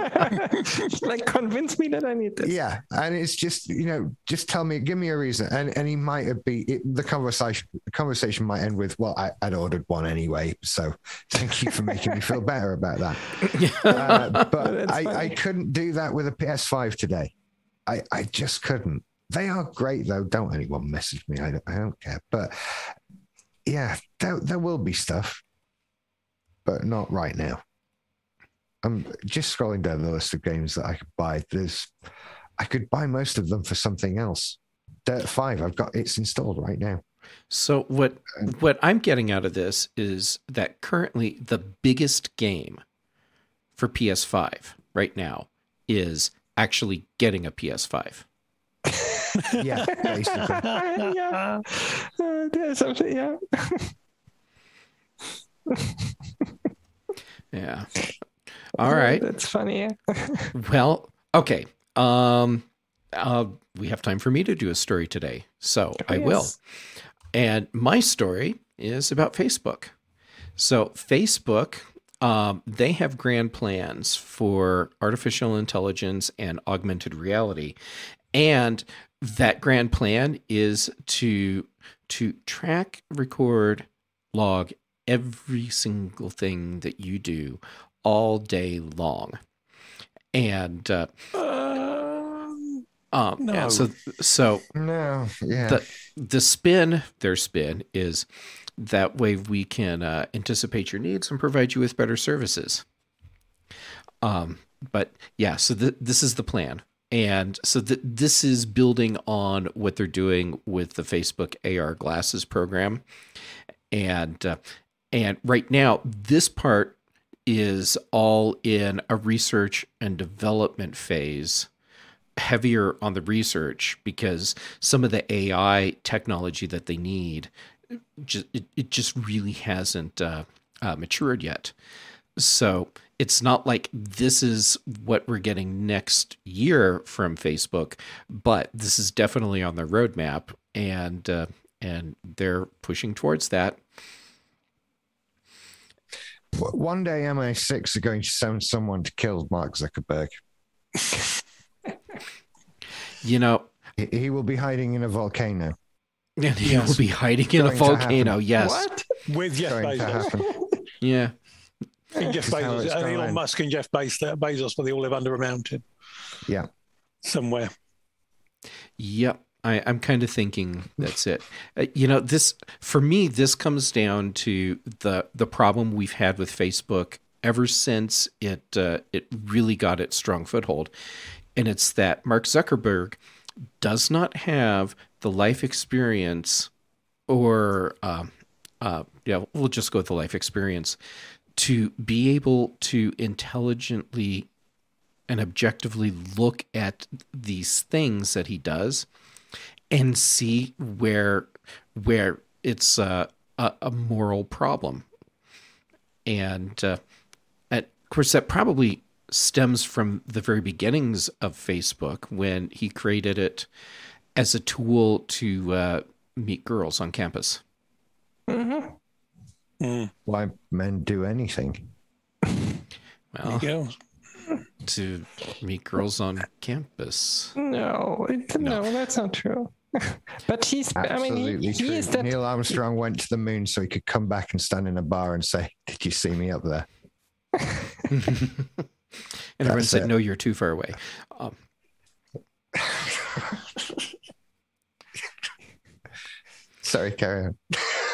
Like, convince me that I need this. Yeah. And it's just, you know, just tell me, give me a reason. And and he might have be it, the conversation the conversation might end with, well, I, I'd ordered one anyway. So thank you for making me feel better about that. Uh, but I, I couldn't do that with a P S five today. I, I just couldn't. They are great, though. Don't anyone message me. I don't, I don't care. But, yeah, there, there will be stuff. but not right now. I'm just scrolling down the list of games that I could buy. There's, I could buy most of them for something else. Dirt five, I've got it's installed right now. So what what I'm getting out of this is that currently the biggest game for P S five right now is actually getting a P S five. Yeah, basically. yeah. Uh, there's something, yeah. Yeah. All right. That's funny. Yeah. Well, okay. Um, uh, we have time for me to do a story today, so I Yes. will. And my story is about Facebook. So Facebook, um, they have grand plans for artificial intelligence and augmented reality, and that grand plan is to to track, record, log every single thing that you do all day long. And uh, Um, um, No. yeah, so so No, yeah. the the spin, their spin is that way we can uh, anticipate your needs and provide you with better services. Um, but yeah, so th- this is the plan. And so th- this is building on what they're doing with the Facebook A R glasses program. And, uh, and right now, this part is all in a research and development phase, heavier on the research, because some of the A I technology that they need, just, it, it just really hasn't uh, uh, matured yet. So it's not like this is what we're getting next year from Facebook, but this is definitely on their roadmap, and uh, and they're pushing towards that. One day M I six are going to send someone to kill Mark Zuckerberg. You know, He, he will be hiding in a volcano. and he Yes. will be hiding in a Going to volcano. happen. Yes. What? with Jeff Going to Bezos. happen. Yeah. And Jeff This is how Bezos, it's and going. Elon Musk and Jeff Bezos, Bezos, but they all live under a mountain Yeah. somewhere. Yep. I, I'm kind of thinking that's it. Uh, you know, this for me, this comes down to the the problem we've had with Facebook ever since it uh, it really got its strong foothold, and it's that Mark Zuckerberg does not have the life experience, or uh, uh, yeah, we'll just go with the life experience to be able to intelligently and objectively look at these things that he does and see where where it's uh, a, a moral problem. And uh, at, of course, that probably stems from the very beginnings of Facebook, when he created it as a tool to uh, meet girls on campus. Mm-hmm. Mm. Why men do anything. Well, There you go. to meet girls on campus. No, it, no, that's not true. But he's, Absolutely I mean, he, he true. is that. Neil Armstrong went to the moon so he could come back and stand in a bar and say, "Did you see me up there?" And everyone That's said, it. "No, you're too far away." Um, Sorry, carry on.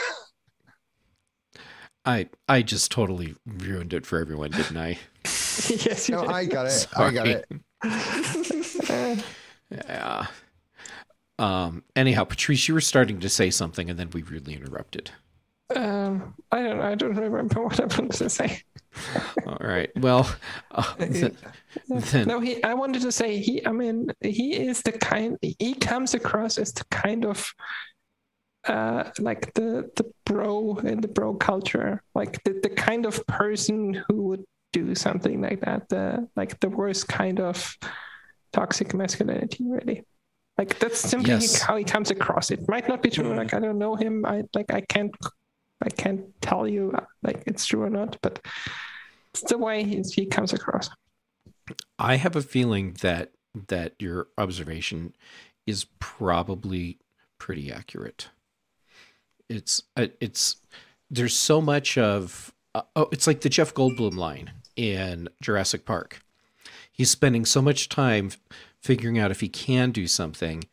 I I just totally ruined it for everyone, didn't I? Yes, you No, did. I got it. Sorry. I got it. Uh, Yeah. Um. Anyhow, Patrice, you were starting to say something, and then we rudely interrupted. um, I don't. I don't remember what I wanted to say. All right. Well, uh, th- then No, he. I wanted to say he. I mean, he is the kind. He comes across as the kind of, uh, like the the bro in the bro culture, like the, the kind of person who would do something like that. The like the worst kind of toxic masculinity, really. Like that's simply Yes. how he comes across. It might not be true. Like I don't know him. I like I can't. I can't tell you like it's true or not, but it's the way he, he comes across. I have a feeling that that your observation is probably pretty accurate. It's uh, it's there's so much of uh, oh, it's like the Jeff Goldblum line in Jurassic Park. He's spending so much time f- figuring out if he can do something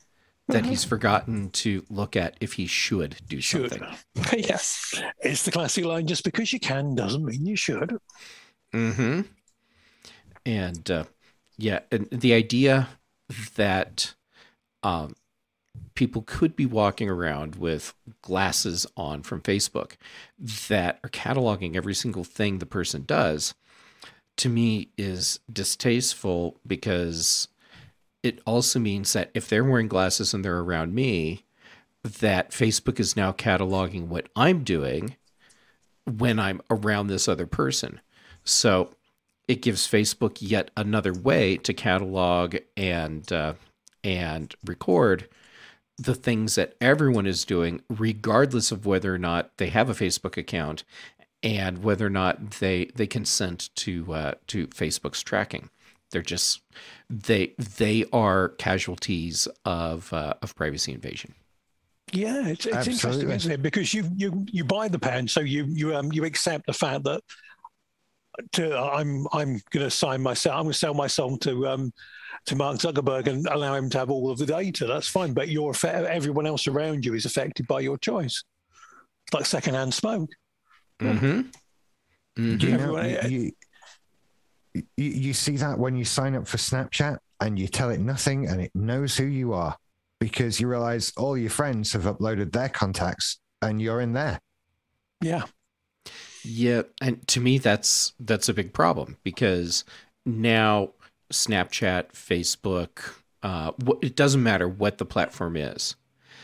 that he's forgotten to look at if he should do Should. something. Yes. It's the classic line, just because you can doesn't mean you should. Mm-hmm. And uh, yeah, and the idea that um, people could be walking around with glasses on from Facebook that are cataloging every single thing the person does, to me is distasteful, because it also means that if they're wearing glasses and they're around me, that Facebook is now cataloging what I'm doing when I'm around this other person. So it gives Facebook yet another way to catalog and uh, and record the things that everyone is doing, regardless of whether or not they have a Facebook account and whether or not they they consent to uh, to Facebook's tracking. They're just they they are casualties of uh, of privacy invasion. Yeah, it's, it's interesting, isn't it? Because you you you buy the pen, so you you um you accept the fact that to I'm I'm going to sign myself. I'm going to sell myself to um to Mark Zuckerberg and allow him to have all of the data. That's fine, but you're everyone else around you is affected by your choice. It's like secondhand smoke. Mm-hmm. Mm-hmm. You, know, you, you, you see that when you sign up for Snapchat and you tell it nothing and it knows who you are, because you realize all your friends have uploaded their contacts and you're in there. Yeah. Yeah. And to me, that's, that's a big problem, because now Snapchat, Facebook, uh, it doesn't matter what the platform is.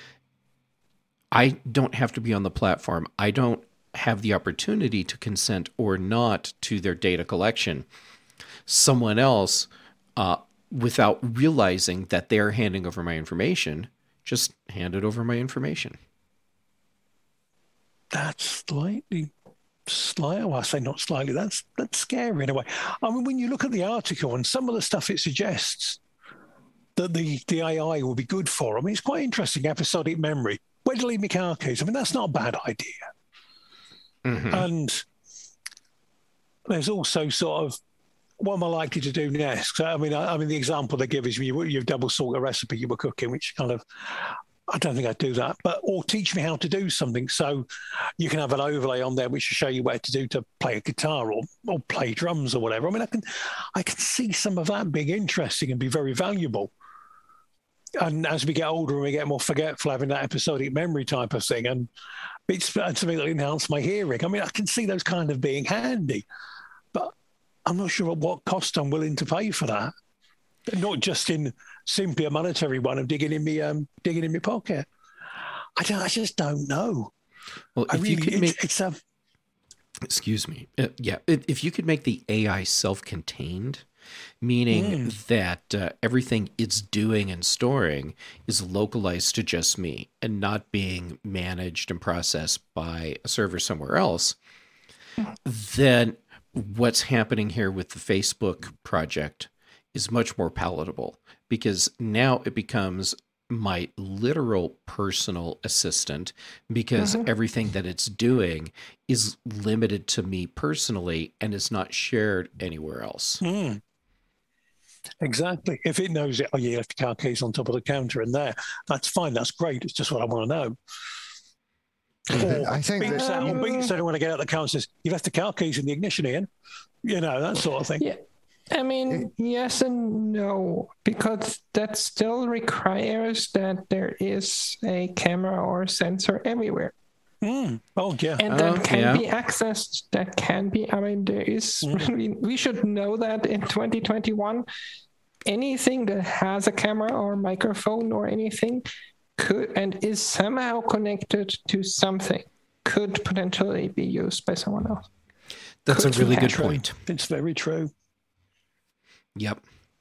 I don't have to be on the platform. I don't have the opportunity to consent or not to their data collection. Someone else, uh, without realizing that they're handing over my information, just handed over my information. That's slightly, slightly, well, I say not slightly, that's that's scary in a way. I mean, when you look at the article and some of the stuff it suggests that the, the A I will be good for, I mean, it's quite interesting, episodic memory. Where to leave my car keys? I mean, that's not a bad idea. Mm-hmm. And there's also sort of, what am I likely to do next? I mean, I, I mean, the example they give is you, you double salt a recipe you were cooking, which kind of, I don't think I'd do that. But or teach me how to do something, so you can have an overlay on there which will show you where to do to play a guitar or or play drums or whatever. I mean, I can I can see some of that being interesting and be very valuable. And as we get older and we get more forgetful, having that episodic memory type of thing, and it's something that enhance my hearing. I mean, I can see those kind of being handy, but I'm not sure at what cost I'm willing to pay for that. Not just in simply a monetary one of digging in me, um, digging in my pocket. I don't. I just don't know. Well, if I really, you could it, make, it's a. Excuse me. Uh, yeah, if you could make the A I self-contained, meaning mm. that uh, everything it's doing and storing is localized to just me and not being managed and processed by a server somewhere else, then what's happening here with the Facebook project is much more palatable, because now it becomes my literal personal assistant, because mm-hmm. everything that it's doing is limited to me personally and is not shared anywhere else. Mm. Exactly. If it knows it, oh, you left your car keys on top of the counter in there, that's fine. That's great. It's just what I want to know. Or I think beat yourself, or beat yourself when I get out the car and says, you left the car keys in the ignition, Ian. You know, that sort of thing. Yeah. I mean, yes and no, because that still requires that there is a camera or sensor everywhere. Mm. Oh, yeah. And that oh, can yeah. be accessed. That can be, I mean, there is, mm. I mean, we should know that in twenty twenty-one, anything that has a camera or microphone or anything could and is somehow connected to something could potentially be used by someone else. That's could a really good true. point. It's very true. Yep.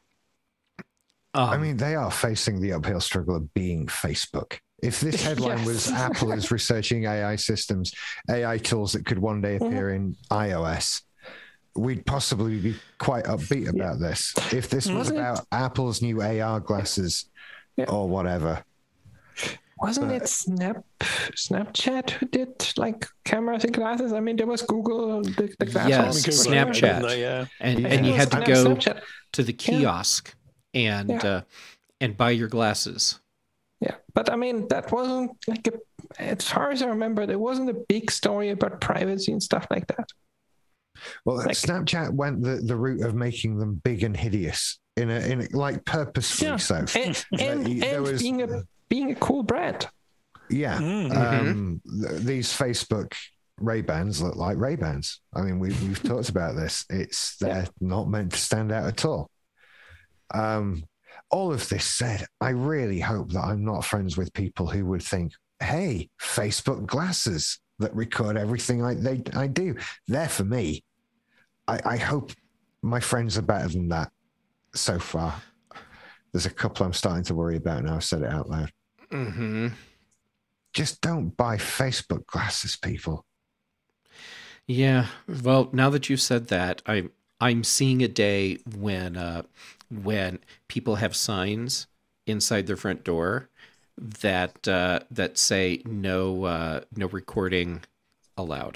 Um, I mean, they are facing the uphill struggle of being Facebook. If this headline yes. was Apple is researching A I systems, A I tools that could one day appear mm-hmm. in iOS, we'd possibly be quite upbeat about yeah. this. If this was Wasn't about it? Apple's new A R glasses yeah. or whatever. Wasn't but, it Snap Snapchat who did like cameras and glasses? I mean, there was Google, the, the glasses. Yes, Google Snapchat. They, yeah. And, yeah. and you had to go Snapchat. to the kiosk yeah. and yeah. uh, and buy your glasses. Yeah, but I mean, that wasn't like a, as far as I remember, there wasn't a big story about privacy and stuff like that. Well, Like- Snapchat went the, the route of making them big and hideous in a in a, like purposefully Yeah, so. and and, There and was- being a being a cool brand. Yeah, Mm. um, th- these Facebook Ray-Bans look like Ray-Bans. I mean, we've we've talked about this. It's they're not meant to stand out at all. Um, all of this said, I really hope that I'm not friends with people who would think, "Hey, Facebook glasses that record everything I they I do, they're for me." I, I hope my friends are better than that. So far, there's a couple I'm starting to worry about now. I've said it out loud. Mm-hmm. Just don't buy Facebook glasses, people. Yeah. Well, now that you've said that, I'm I'm seeing a day when uh, when people have signs inside their front door that uh, that say no uh, no recording allowed,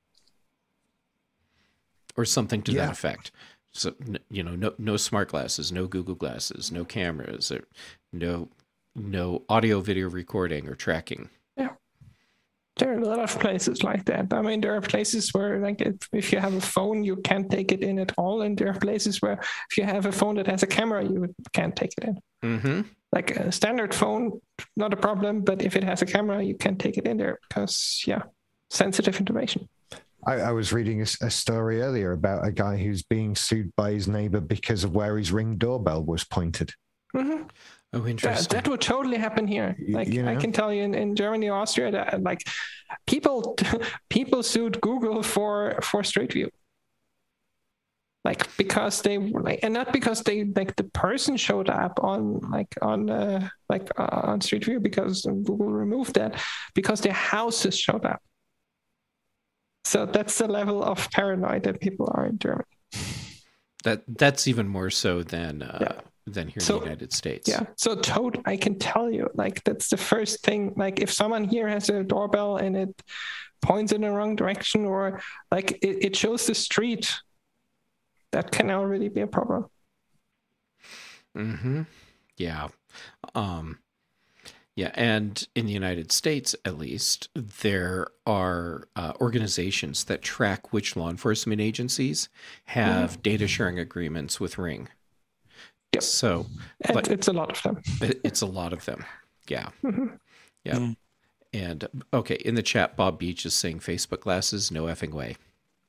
or something to Yeah. that effect. So n- you know, no no smart glasses, no Google glasses, no cameras, or no no audio video recording or tracking. There are a lot of places like that. I mean, there are places where, like, if, if you have a phone, you can't take it in at all. And there are places where if you have a phone that has a camera, you can't take it in. Mm-hmm. Like a standard phone, not a problem. But if it has a camera, you can't take it in there because, yeah, sensitive information. I, I was reading a, a story earlier about a guy who's being sued by his neighbor because of where his Ring doorbell was pointed. Mm-hmm. Oh, That, interesting. that would totally happen here. Y- Like you I know? can tell you in, in Germany, Austria, that like people people sued Google for for Street View. Like because they like, and not because they like the person showed up on like on uh, like uh, on Street View because Google removed that, because their houses showed up. So that's the level of paranoid that people are in Germany. That that's even more so than uh, Yeah. than here So- in the United States. Yeah. So Toad, I can tell you, like that's the first thing. Like if someone here has a doorbell and it points in the wrong direction, or like it, it shows the street, that can already be a problem. Mm-hmm. Yeah. Um, yeah. And in the United States, at least, there are uh, organizations that track which law enforcement agencies have data sharing agreements with Ring. Yep. So And like, it's a lot of them. it- it's a lot of them. Yeah. Mhm. Yeah. Mm. And okay, in the chat, Bob Beach is saying Facebook glasses, no effing way.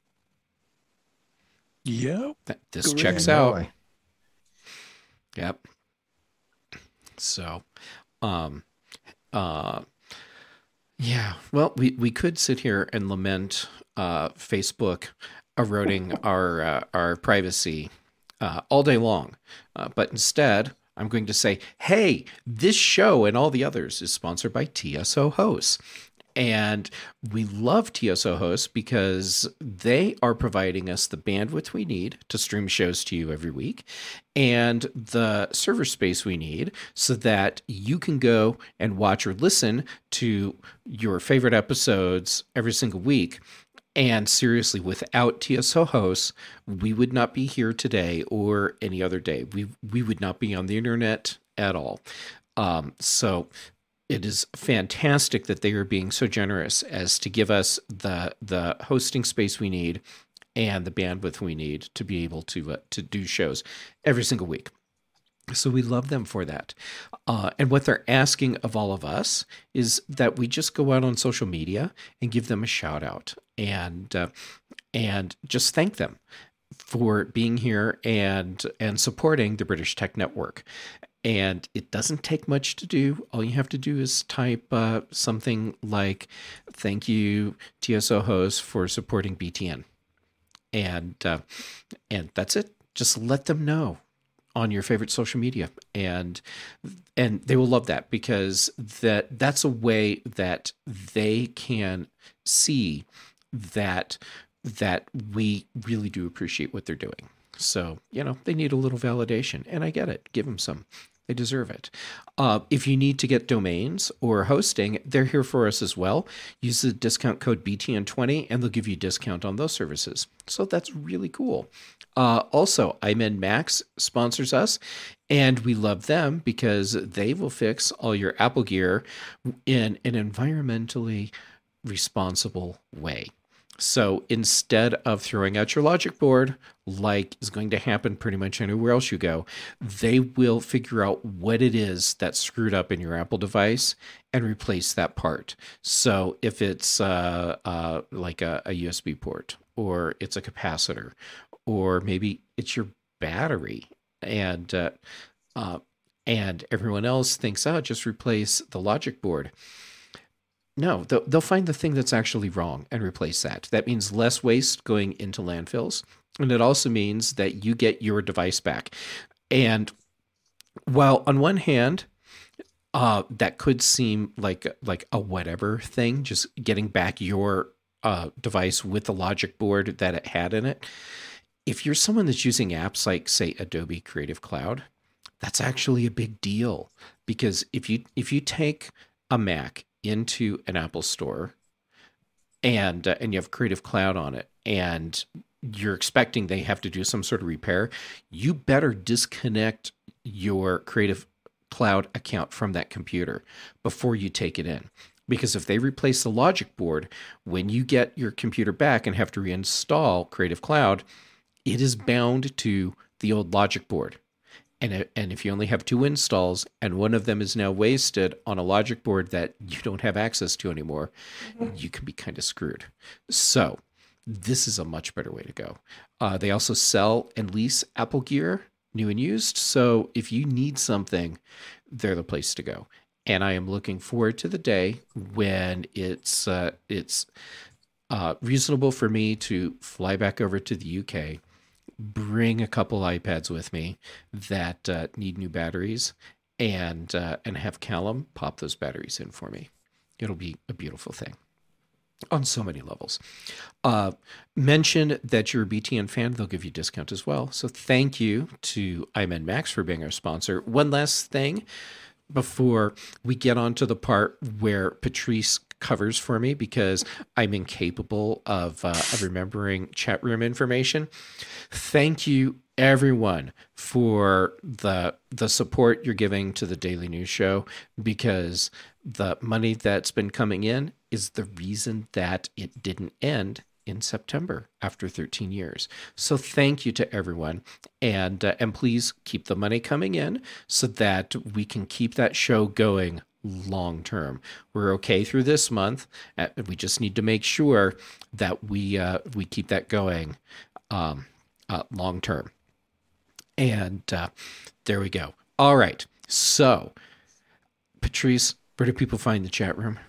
Yeah. That, this Great. checks No out. way. Yep. So, um, uh, yeah. Well, we, we could sit here and lament uh, Facebook eroding our uh, our privacy uh, all day long, uh, but instead, I'm going to say, hey, this show and all the others is sponsored by T S O Hosts. And we love T S O Hosts because they are providing us the bandwidth we need to stream shows to you every week and the server space we need so that you can go and watch or listen to your favorite episodes every single week. And seriously, without T S O Hosts, we would not be here today or any other day. We we would not be on the internet at all. Um, so it is fantastic that they are being so generous as to give us the the hosting space we need and the bandwidth we need to be able to uh, to do shows every single week. So we love them for that. Uh, and what they're asking of all of us is that we just go out on social media and give them a shout out and uh, and just thank them for being here and and supporting the British Tech Network. And it doesn't take much to do. All you have to do is type uh, something like, thank you, T S O Hosts, for supporting B T N. And uh, and that's it. Just let them know on your favorite social media. And and they will love that because that that's a way that they can see that that we really do appreciate what they're doing. So, you know, they need a little validation, and I get it. Give them some. They deserve it. Uh, if you need to get domains or hosting, they're here for us as well. Use the discount code B T N twenty and they'll give you a discount on those services. So that's really cool. Uh, also, iMend Max sponsors us, and we love them because they will fix all your Apple gear in an environmentally responsible way. So instead of throwing out your logic board, like is going to happen pretty much anywhere else you go, they will figure out what it is that's screwed up in your Apple device and replace that part. So if it's uh, uh, like a, a U S B port, or it's a capacitor, or maybe it's your battery, and uh, uh, and everyone else thinks, oh, just replace the logic board. No, they'll, they'll find the thing that's actually wrong and replace that. That means less waste going into landfills. And it also means that you get your device back. And while on one hand, uh, that could seem like, like a whatever thing, just getting back your uh, device with the logic board that it had in it. If you're someone that's using apps like, say, Adobe Creative Cloud, that's actually a big deal. Because if you if you take a Mac into an Apple store and uh, and you have Creative Cloud on it, and you're expecting they have to do some sort of repair, you better disconnect your Creative Cloud account from that computer before you take it in. Because if they replace the logic board, when you get your computer back and have to reinstall Creative Cloud, it is bound to the old logic board. And, and if you only have two installs and one of them is now wasted on a logic board that you don't have access to anymore, mm-hmm. you can be kind of screwed. So this is a much better way to go. Uh, they also sell and lease Apple gear, new and used. So if you need something, they're the place to go. And I am looking forward to the day when it's uh, it's uh, reasonable for me to fly back over to the U K, bring a couple iPads with me that uh, need new batteries, and uh, and have Callum pop those batteries in for me. It'll be a beautiful thing on so many levels. Uh, mention that you're a B T N fan, they'll give you a discount as well. So thank you to iMend Max for being our sponsor. One last thing before we get on to the part where Patrice covers for me, because I'm incapable of, uh, of remembering chat room information. Thank you, everyone, for the the support you're giving to the Daily News Show, because the money that's been coming in is the reason that it didn't end in September after thirteen years. So thank you to everyone. And, uh, and please keep the money coming in so that we can keep that show going long term. We're okay through this month. Uh, we just need to make sure that we uh, we keep that going um, uh, long term. And uh, there we go. All right. So, Patrice, where do people find the chat room?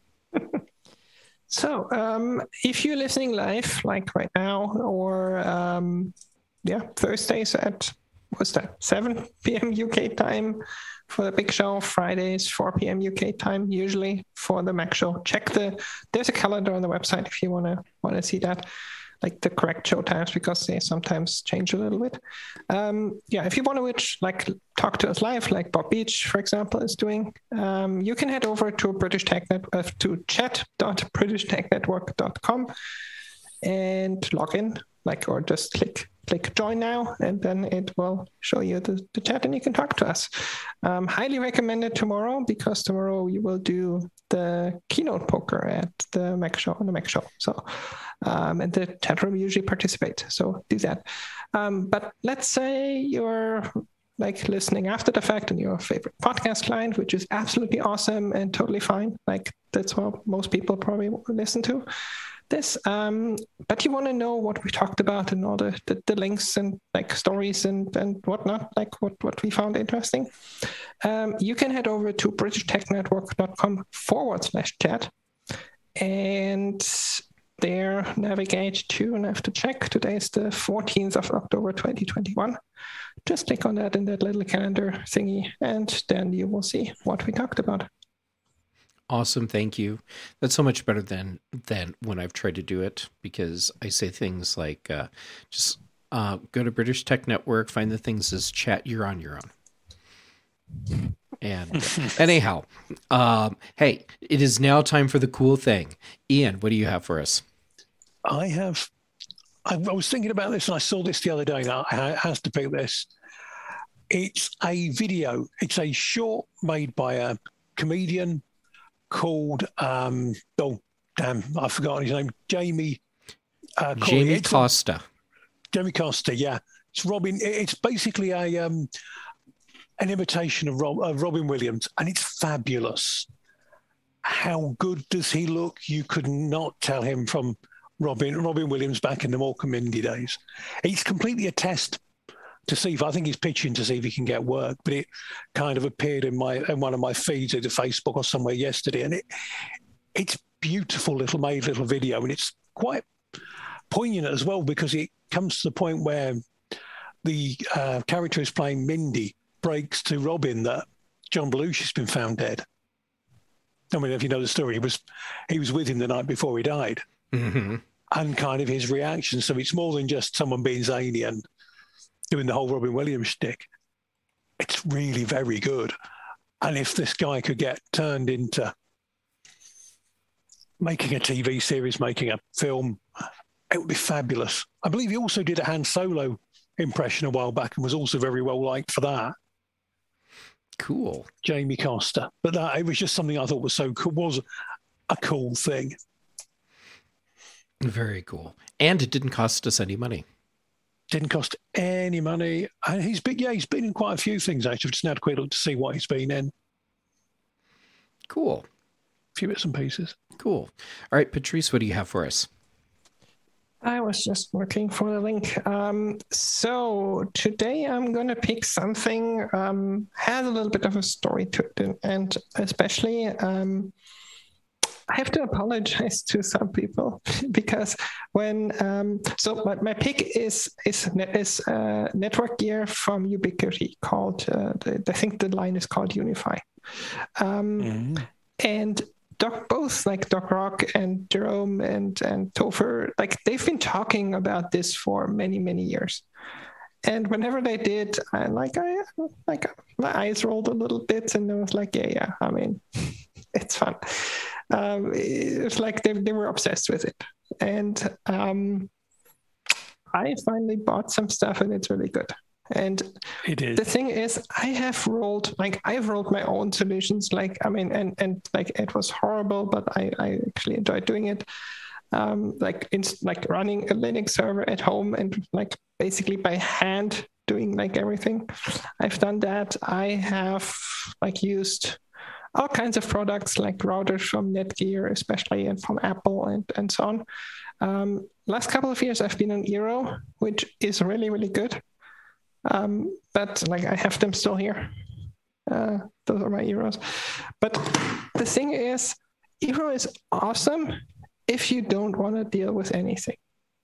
So, um, if you're listening live, like right now, or um, yeah, Thursdays at what's that, seven p.m. U K time for the big show, Fridays four p.m. U K time usually for the Mac show. Check the there's a calendar on the website if you wanna wanna see that, like the correct show times, because they sometimes change a little bit. Um, yeah, if you want to which, like talk to us live, like Bob Beach, for example, is doing, um, you can head over to British Tech Net uh, to chat dot british tech network dot com and log in, like, or just click click join now, and then it will show you the, the chat and you can talk to us. Um, highly recommended tomorrow, because tomorrow you will do the keynote poker at the Mac show, on the Mac show. So, um, and the chat room usually participate. So do that. Um, but let's say you're like listening after the fact and your favorite podcast client, which is absolutely awesome and totally fine. Like that's what most people probably listen to this, um, but you want to know what we talked about and all the, the, the links and like stories and, and whatnot, like what, what we found interesting, um, you can head over to british tech network dot com forward slash chat and there navigate to, and I have to check, today is the fourteenth of October twenty twenty-one. Just click on that in that little calendar thingy and then you will see what we talked about. Awesome. Thank you. That's so much better than than when I've tried to do it, because I say things like uh, just uh, go to British Tech Network, find the things as chat, you're on your own. And anyhow, um, hey, it is now time for the cool thing. Ian, what do you have for us? I have, I, I was thinking about this and I saw this the other day. Now I have to pick this. It's a video. It's a short made by a comedian called, um, oh, damn, I've forgotten his name. Jamie. Uh, Jamie Costa. A, Jamie Costa, yeah. It's Robin. It's basically a um, an imitation of Rob, uh, Robin Williams, and it's fabulous. How good does he look? You could not tell him from Robin Robin Williams back in the Morecambe Indie days. He's completely a test to see if I think he's pitching to see if he can get work, but it kind of appeared in my in one of my feeds either Facebook or somewhere yesterday, and it it's beautiful little made little video, and it's quite poignant as well because it comes to the point where the uh, character who's playing Mindy breaks to Robin that John Belushi's been found dead. I mean, if you know the story, he was he was with him the night before he died, mm-hmm. and kind of his reaction. So it's more than just someone being zany and doing the whole Robin Williams shtick. It's really very good. And if this guy could get turned into making a T V series, making a film, it would be fabulous. I believe he also did a Han Solo impression a while back and was also very well liked for that. Cool. Jamie Costa. But that, it was just something I thought was so cool, was a cool thing. Very cool. And it didn't cost us any money. Didn't cost any money. And he's been, yeah, he's been in quite a few things, actually. I've just had a quick look to see what he's been in. Cool. A few bits and pieces. Cool. All right, Patrice, what do you have for us? I was just looking for the link. Um, so today I'm going to pick something, um, has a little bit of a story to it. And especially, um, I have to apologize to some people because when, um, so my, my pick is, is, is uh, network gear from Ubiquiti called, uh, the, I think the line is called Unify. Um, mm-hmm. And Doc, both like Doc Rock and Jerome and and Topher, like they've been talking about this for many many years, and whenever they did, I like I like my eyes rolled a little bit, and I was like, yeah, yeah, I mean, it's fun. Um, it's like they they were obsessed with it, and um, I finally bought some stuff, and it's really good. And it is. The thing is, I have rolled, like I've rolled my own solutions, like, I mean, and, and like it was horrible, but I, I actually enjoyed doing it. Um, like in, like running a Linux server at home and like basically by hand doing like everything. I've done that. I have like used all kinds of products like routers from Netgear, especially, and from Apple and, and so on. Um, last couple of years, I've been on Eero, which is really, really good. Um, but like I have them still here. Uh, those are my Eeros. But the thing is, Eero is awesome if you don't want to deal with anything.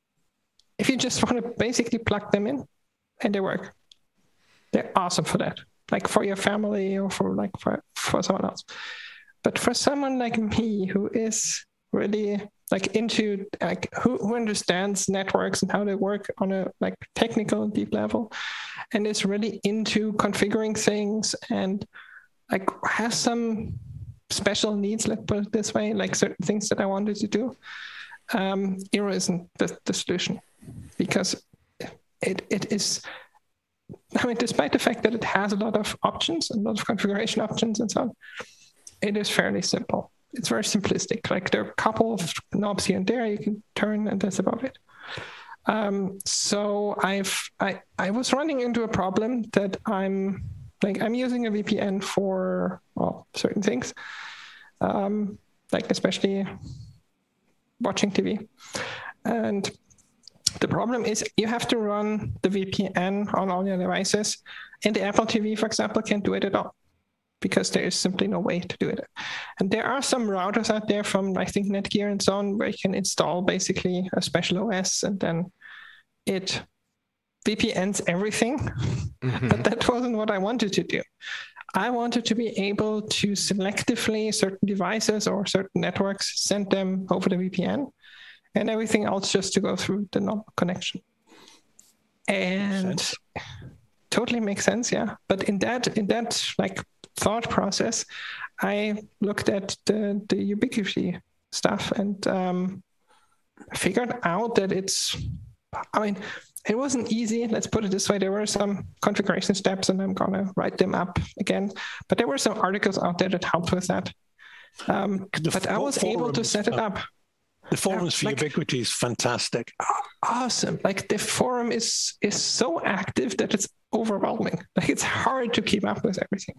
If you just want to basically plug them in and they work, they're awesome for that. Like for your family or for like for, for someone else. But for someone like me who is really like into like who, who understands networks and how they work on a like technical deep level and is really into configuring things and like has some special needs, let's put it this way, like certain things that I wanted to do, um, Eero isn't the, the solution because it it is, I mean, despite the fact that it has a lot of options, a lot of configuration options and so on, it is fairly simple. It's very simplistic. Like there are a couple of knobs here and there you can turn, and that's about it. Um, so I've I I was running into a problem that I'm like I'm using a V P N for well certain things, um, like especially watching T V, and the problem is you have to run the V P N on all your devices, and the Apple T V, for example, can't do it at all, because there is simply no way to do it. And there are some routers out there from, I think, Netgear and so on, where you can install basically a special O S and then it V P Ns everything. Mm-hmm. But that wasn't what I wanted to do. I wanted to be able to selectively certain devices or certain networks, send them over the V P N and everything else just to go through the normal connection. And totally makes sense. Yeah. But in that, in that like thought process, I looked at the, the Ubiquiti stuff and um, figured out that it's, I mean, it wasn't easy. Let's put it this way. There were some configuration steps, and I'm going to write them up again. But there were some articles out there that helped with that. Um, but I was able to set it up. The forums yeah, for like, Ubiquiti is fantastic. Awesome. Like the forum is is so active that it's overwhelming. Like it's hard to keep up with everything.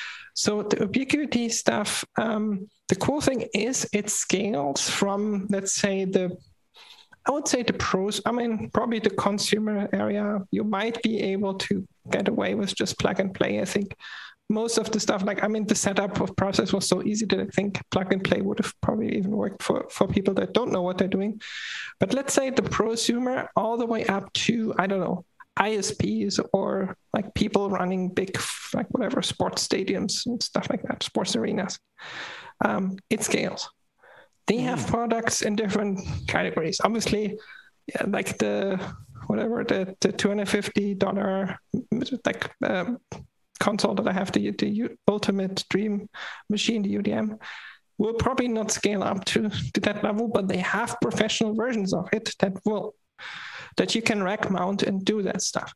So the Ubiquiti stuff, um, the cool thing is it scales from, let's say, the, I would say the pros, I mean, probably the consumer area, you might be able to get away with just plug and play. I think most of the stuff, like, I mean, the setup of process was so easy that I think plug and play would have probably even worked for, for people that don't know what they're doing. But let's say the prosumer all the way up to, I don't know, I S Ps or like people running big, like whatever, sports stadiums and stuff like that, sports arenas. Um, it scales. They have mm. products in different categories. Obviously, yeah, like the, whatever, the, the two hundred fifty dollars like um, console that I have, the, the U- Ultimate Dream Machine, the U D M, will probably not scale up to, to that level, but they have professional versions of it that will. That you can rack mount and do that stuff.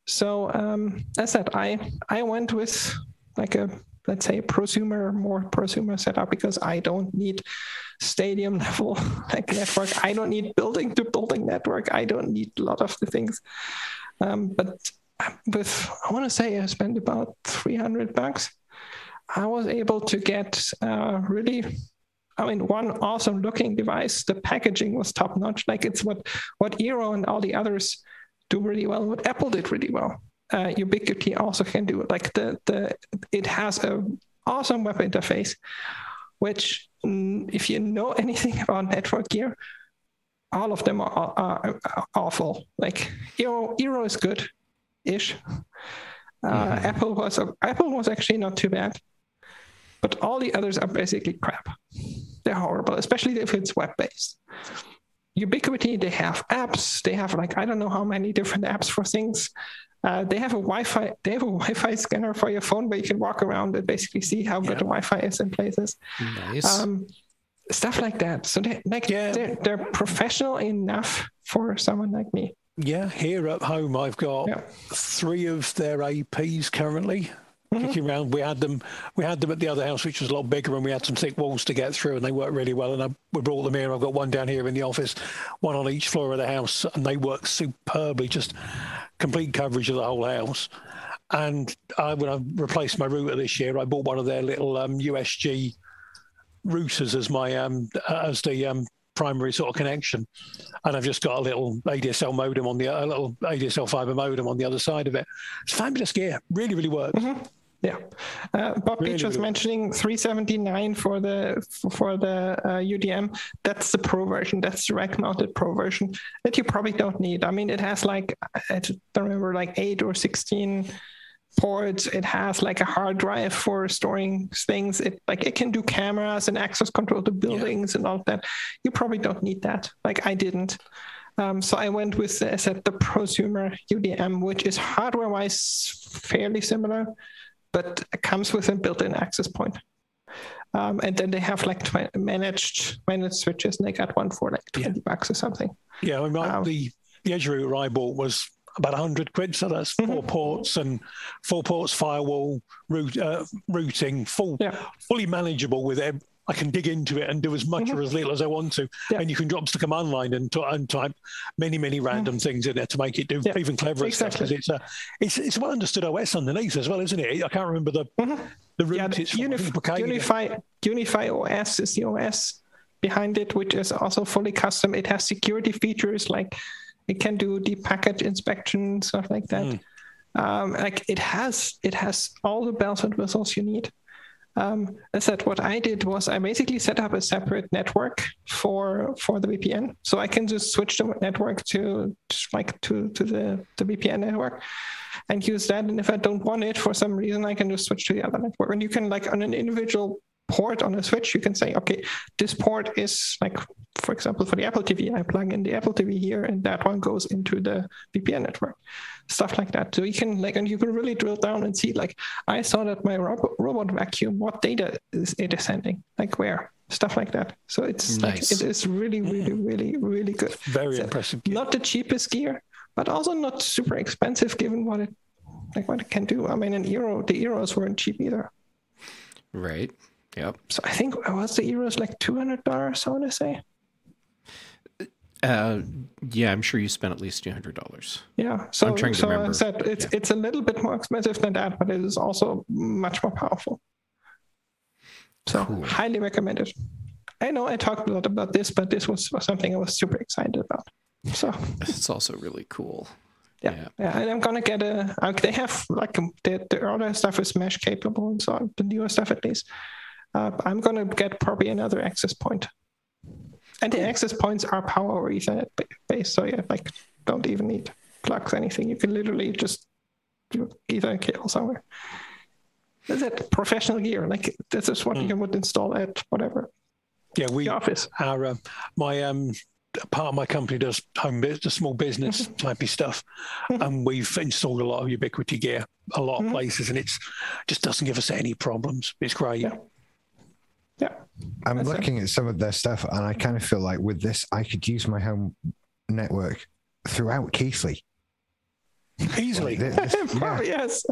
So um, as I said, I I went with like a, let's say, prosumer, more prosumer setup because I don't need stadium level like network. I don't need building to building network. I don't need a lot of the things. Um, but with, I want to say I spent about three hundred bucks. I was able to get uh, really, I mean, one awesome looking device. The packaging was top notch. Like it's what, what Eero and all the others do really well, what Apple did really well. Uh, Ubiquiti also can do it. Like the, the, it has a awesome web interface, which mm, if you know anything about network gear, all of them are, are, are awful. Like Eero, Eero is good-ish. Uh, mm-hmm. Apple was, Apple was actually not too bad. But all the others are basically crap. They're horrible, especially if it's web-based. Ubiquiti, they have apps. They have like, I don't know how many different apps for things. Uh, they have a Wi-Fi, they have a Wi-Fi scanner for your phone where you can walk around and basically see how good yeah. the Wi-Fi is in places. Nice. Um, stuff like that. So they like yeah. they're, they're professional enough for someone like me. Yeah, here at home, I've got yeah. three of their A Ps currently. Mm-hmm. Kicking around, we had them. We had them at the other house, which was a lot bigger, and we had some thick walls to get through, and they worked really well. And I, we brought them here. I've got one down here in the office, one on each floor of the house, and they work superbly. Just complete coverage of the whole house. And I, when I replaced my router this year, I bought one of their little um, U S G routers as my um, as the um, primary sort of connection, and I've just got a little A D S L modem on the a little A D S L fiber modem on the other side of it. It's fabulous gear. Really, really works. Mm-hmm. Yeah, uh, Bob really, Beach was really mentioning three seventy-nine for the for the uh, U D M. That's the Pro version. That's the rack-mounted Pro version that you probably don't need. I mean, it has like I don't remember, like eight or sixteen ports. It has like a hard drive for storing things. It like it can do cameras and access control to buildings yeah. and all of that. You probably don't need that. Like I didn't. Um, so I went with, as I said, the prosumer U D M, which is hardware-wise fairly similar, but it comes with a built-in access point. Um, and then they have like tw- managed managed switches, and they got one for like twenty yeah. bucks or something. Yeah, I mean, um, the the Edge router I bought was about one hundred quid, so that's four mm-hmm. ports and four ports, firewall, root, uh, routing, full, yeah. fully manageable with it. I can dig into it and do as much mm-hmm. or as little as I want to. Yeah. And you can drop to the command line and, t- and type many, many random mm-hmm. things in there to make it do yeah. even cleverer exactly. stuff. Because it's a, it's, it's well understood O S underneath as well, isn't it? I can't remember the, mm-hmm. the root. Yeah, the it's Unif- Unify, Unify O S is the O S behind it, which is also fully custom. It has security features like it can do deep packet inspection, stuff like that. Mm. Um, like it has, it has all the bells and whistles you need. Um, as I said, what I did was I basically set up a separate network for for the V P N, so I can just switch the network to, to like to to the, the V P N network and use that. And if I don't want it for some reason, I can just switch to the other network. And you can like on an individual port on a switch, you can say, okay, this port is like, for example, for the Apple T V, I plug in the Apple T V here, and that one goes into the V P N network, stuff like that. So you can like, and you can really drill down and see, like, I saw that my robot, robot vacuum, what data is it is sending, like where, stuff like that. So it's nice. Like, it is really, really, really, really good. Very so impressive gear. Not the cheapest gear, but also not super expensive given what it, like what it can do. I mean, an Eero, the Eeros weren't cheap either. Right. Yep. So I think, was the Eeros like two hundred dollars, I want to say? Uh, yeah, I'm sure you spent at least two hundred dollars. Yeah. So, I'm trying to so remember. I said it's, yeah. it's a little bit more expensive than that, but it is also much more powerful. So cool. Highly recommended. I know I talked a lot about this, but this was something I was super excited about. So it's also really cool. Yeah, yeah, yeah. And I'm gonna get a. Uh, they have like um, the the other stuff is mesh capable and so on. The newer stuff at least. Uh, I'm gonna get probably another access point. And the access points are power over Ethernet based, so yeah, like don't even need plugs, anything. You can literally just do Ethernet cable somewhere. Is it professional gear? Like this is what mm. you would install at whatever. Yeah, we the office. Our uh, my um. part of my company does home business, small business mm-hmm. type of stuff, mm-hmm. and we've installed a lot of Ubiquiti gear, a lot of mm-hmm. places, and it's just doesn't give us any problems. It's great. Yeah, yeah. I'm That's looking it. at some of their stuff, and I kind of feel like with this, I could use my home network throughout Keithley easily. Like this, this, Probably, yeah. Yes.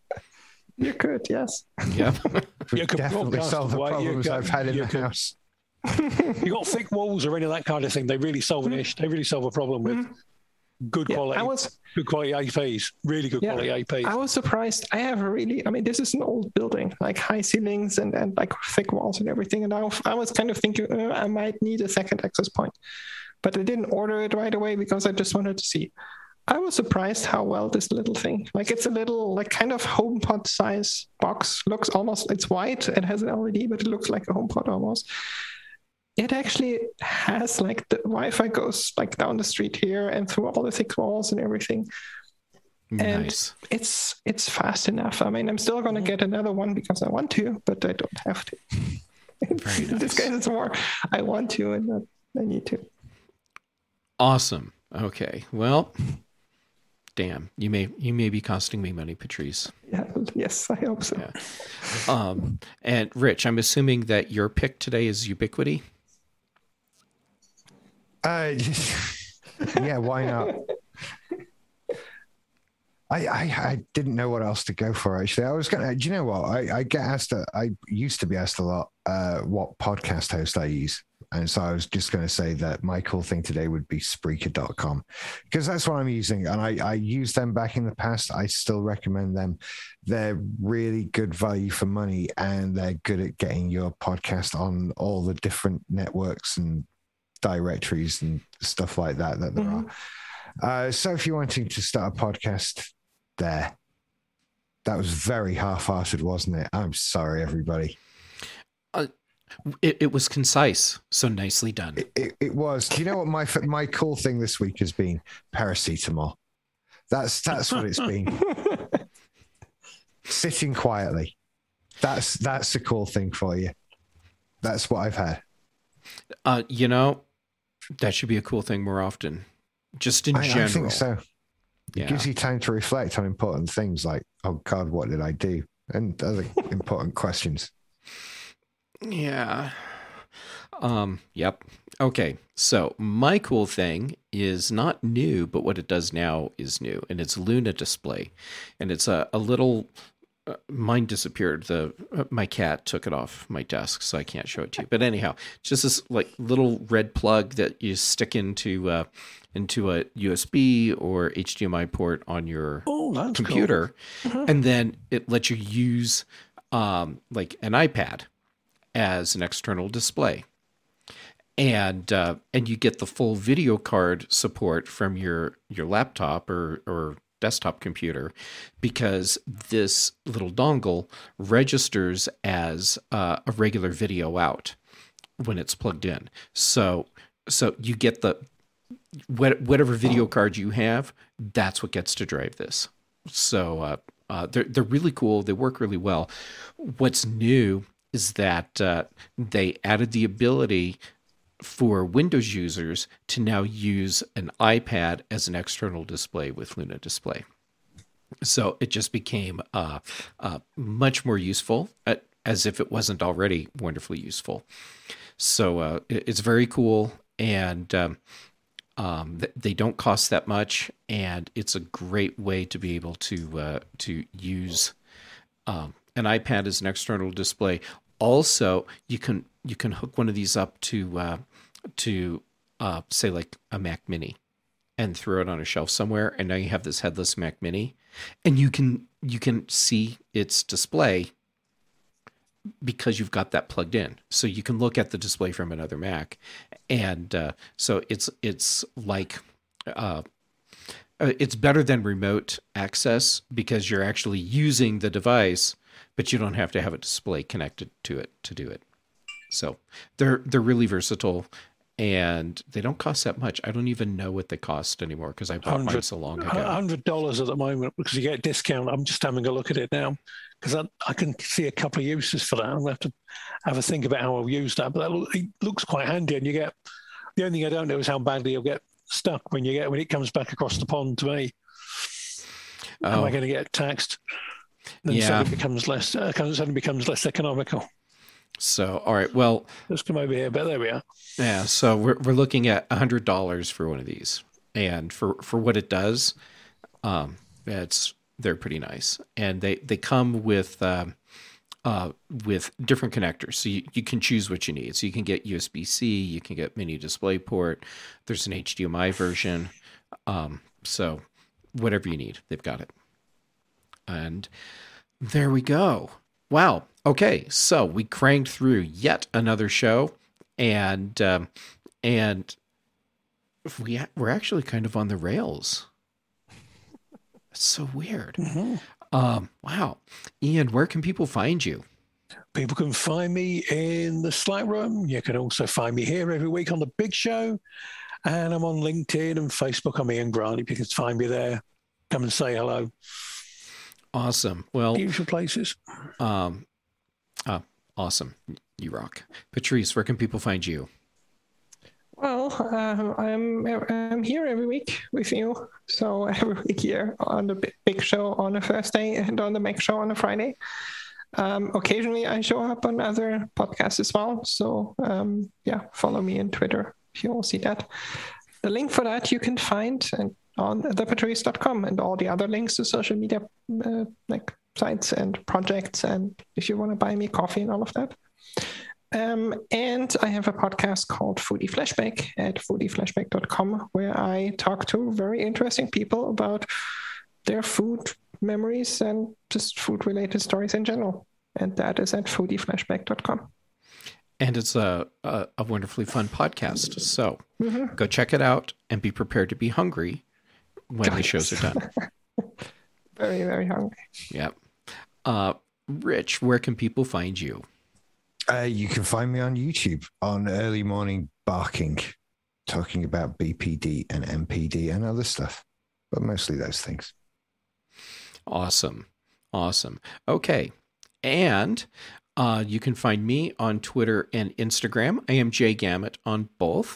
You could, yes. Yeah, you could definitely solve the problems could, I've had in the could. house. You got thick walls or any of that kind of thing. They really solve an issue. They really solve a problem with good yeah, quality, I was, good quality A Ps, really good yeah, quality A Ps. I was surprised. I have a really, I mean, this is an old building, like high ceilings and, and like thick walls and everything. And I, I was kind of thinking uh, I might need a second access point, but I didn't order it right away because I just wanted to see. I was surprised how well this little thing, like it's a little, like kind of HomePod size box, looks almost, it's white, it has an L E D, but it looks like a HomePod almost. It actually has like the Wi-Fi goes like down the street here and through all the thick walls and everything. And nice. it's it's fast enough. I mean, I'm still going to get another one because I want to, but I don't have to. Very nice. This guy is more I want to and not I need to. Awesome. Okay. Well, damn, you may you may be costing me money, Patrice. Yeah. Yes, I hope so. Yeah. Um, and Rich, I'm assuming that your pick today is Ubiquiti. Uh, yeah, why not? I, I I didn't know what else to go for, actually. I was gonna. Do you know what? I, I get asked. A, I used to be asked a lot uh, what podcast host I use, and so I was just going to say that my cool thing today would be Spreaker dot com because that's what I'm using, and I I used them back in the past. I still recommend them. They're really good value for money, and they're good at getting your podcast on all the different networks and directories and stuff like that that there mm-hmm. are. Uh, so if you're wanting to start a podcast there, that was very half-hearted, wasn't it? I'm sorry, everybody. Uh, it, it was concise, so nicely done. It, it, it was. Do you know what my my cool thing this week has been? Paracetamol. That's that's what it's been. Sitting quietly. That's that's a cool thing for you. That's what I've had. Uh, you know, that should be a cool thing more often. Just in I, general. I think so. It yeah. gives you time to reflect on important things like, oh God, what did I do? And other important questions. Yeah. Um, yep. Okay. So my cool thing is not new, but what it does now is new, and it's Luna Display. And it's a, a little, uh, mine disappeared. The uh, my cat took it off my desk, so I can't show it to you. But anyhow, just this like little red plug that you stick into uh, into a U S B or H D M I port on your oh, that's computer, cool. Mm-hmm. and then it lets you use um, like an iPad as an external display. And uh, and you get the full video card support from your your laptop or, or desktop computer, because this little dongle registers as uh, a regular video out when it's plugged in. So so you get the whatever video card you have, that's what gets to drive this. So uh, uh, they're they're really cool. They work really well. What's new is that uh, they added the ability for Windows users to now use an iPad as an external display with Luna Display. So it just became uh, uh, much more useful, uh, as if it wasn't already wonderfully useful. So uh, it, it's very cool, and um, um, th- they don't cost that much, and it's a great way to be able to uh, to use um, an iPad as an external display. Also, you can you can hook one of these up to uh, to uh, say like a Mac Mini, and throw it on a shelf somewhere, and now you have this headless Mac Mini, and you can you can see its display because you've got that plugged in, so you can look at the display from another Mac, and uh, so it's it's like uh, it's better than remote access because you're actually using the device, but you don't have to have a display connected to it to do it. So they're they're really versatile. And they don't cost that much. I don't even know what they cost anymore because I bought mine so long ago. one hundred dollars at the moment because you get a discount. I'm just having a look at it now because I, I can see a couple of uses for that. I'll have to have a think about how I'll use that. But that look, it looks quite handy. And you get, the only thing I don't know is how badly you'll get stuck when you get when it comes back across the pond to me. Oh. Am I going to get taxed? Then yeah. suddenly becomes less. Uh, suddenly becomes less economical. So, all right, well, let's come over here, but there we are. Yeah, so we're we're looking at a hundred dollars for one of these, and for, for what it does, um, it's they're pretty nice, and they they come with um, uh, with different connectors, so you, you can choose what you need. So you can get U S B C, you can get mini DisplayPort. There's an H D M I version, um, so whatever you need, they've got it. And there we go. Wow. Okay, so we cranked through yet another show, and um, and we we're actually kind of on the rails. It's so weird. Mm-hmm. Um, wow, Ian, where can people find you? People can find me in the Slack room. You can also find me here every week on the Big Show, and I'm on LinkedIn and Facebook. I'm Ian Grant. If you can find me there, come and say hello. Awesome. Well, usual places. Um. Oh, awesome. You rock. Patrice, where can people find you? Well, uh, I'm I'm here every week with you. So every week here on the Big Show on a Thursday and on the Mac Show on a Friday. Um, occasionally I show up on other podcasts as well. So um, yeah, follow me on Twitter. You'll see that. The link for that you can find on the patrice dot com, and all the other links to social media uh, like sites and projects, and if you want to buy me coffee and all of that. Um, and I have a podcast called Foodie Flashback at foodie flashback dot com, where I talk to very interesting people about their food memories and just food-related stories in general. And that is at foodie flashback dot com. And it's a, a, a wonderfully fun podcast. So mm-hmm. go check it out and be prepared to be hungry when the shows are done. Very, very hungry. Yep. Uh, Rich, where can people find you? Uh, you can find me on YouTube on Early Morning Barking, talking about B P D and M P D and other stuff, but mostly those things. Awesome. Awesome. Okay. And uh, you can find me on Twitter and Instagram. I am Jay Gamut on both.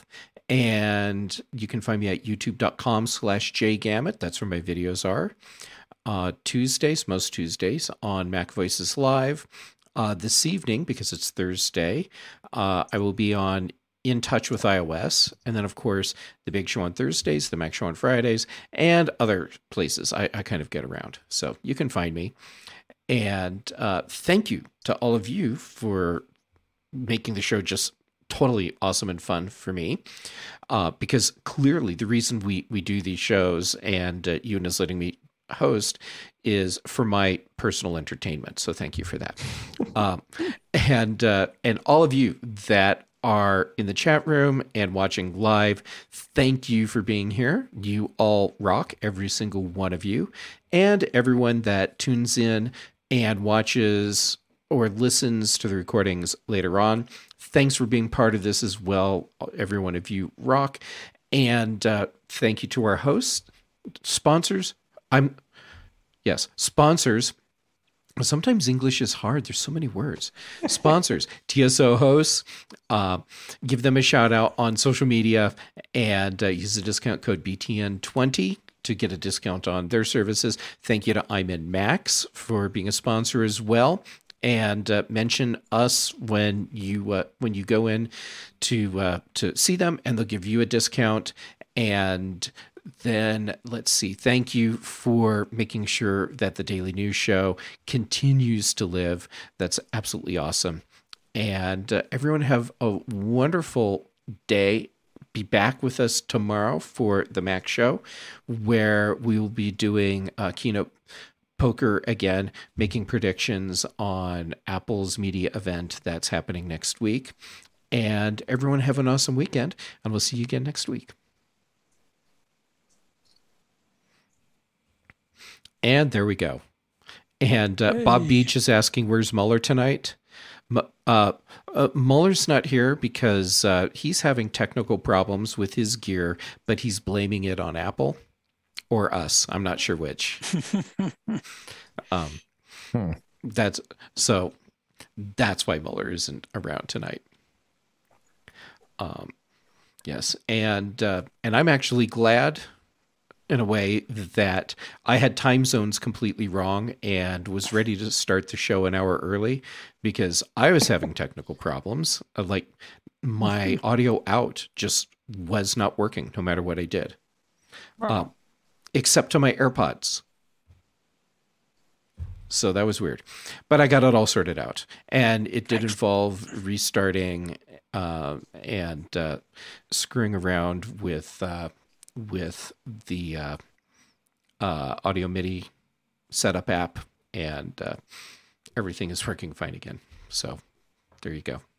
And you can find me at youtube dot com slash Jay Gamut. That's where my videos are. Uh, Tuesdays, most Tuesdays on Mac Voices Live. Uh, this evening, because it's Thursday, uh, I will be on In Touch with iOS. And then, of course, the Big Show on Thursdays, the Mac Show on Fridays, and other places I, I kind of get around. So you can find me. And uh, thank you to all of you for making the show just totally awesome and fun for me. Uh, because clearly the reason we, we do these shows, and uh, Ewan is letting me host, is for my personal entertainment. So thank you for that. um, and uh, and all of you that are in the chat room and watching live, thank you for being here. You all rock, every single one of you. And everyone that tunes in and watches or listens to the recordings later on, thanks for being part of this as well. Every one of you rock. And uh, thank you to our hosts, sponsors. I'm, yes, sponsors. Sometimes English is hard. There's so many words. Sponsors, T S O hosts, uh, give them a shout out on social media and uh, use the discount code B T N twenty to get a discount on their services. Thank you to I'm in Max for being a sponsor as well. And uh, mention us when you uh, when you go in to uh, to see them, and they'll give you a discount. And then let's see. Thank you for making sure that the Daily News Show continues to live. That's absolutely awesome. And uh, everyone have a wonderful day. Be back with us tomorrow for the Mac Show, where we will be doing a keynote poker again, making predictions on Apple's media event that's happening next week. And everyone have an awesome weekend, and we'll see you again next week. And there we go. And uh, hey. Bob Beach is asking, where's Mueller tonight? Uh, uh, Mueller's not here because uh, he's having technical problems with his gear, but he's blaming it on Apple or us. I'm not sure which. um, hmm. That's so. That's why Mueller isn't around tonight. Um, yes, and uh, and I'm actually glad, in a way, that I had time zones completely wrong and was ready to start the show an hour early because I was having technical problems. Like my audio out just was not working no matter what I did, wow. um, except to my AirPods. So that was weird, but I got it all sorted out, and it did involve restarting uh, and uh, screwing around with uh, with the uh, uh, Audio MIDI setup app, and uh, everything is working fine again. So there you go.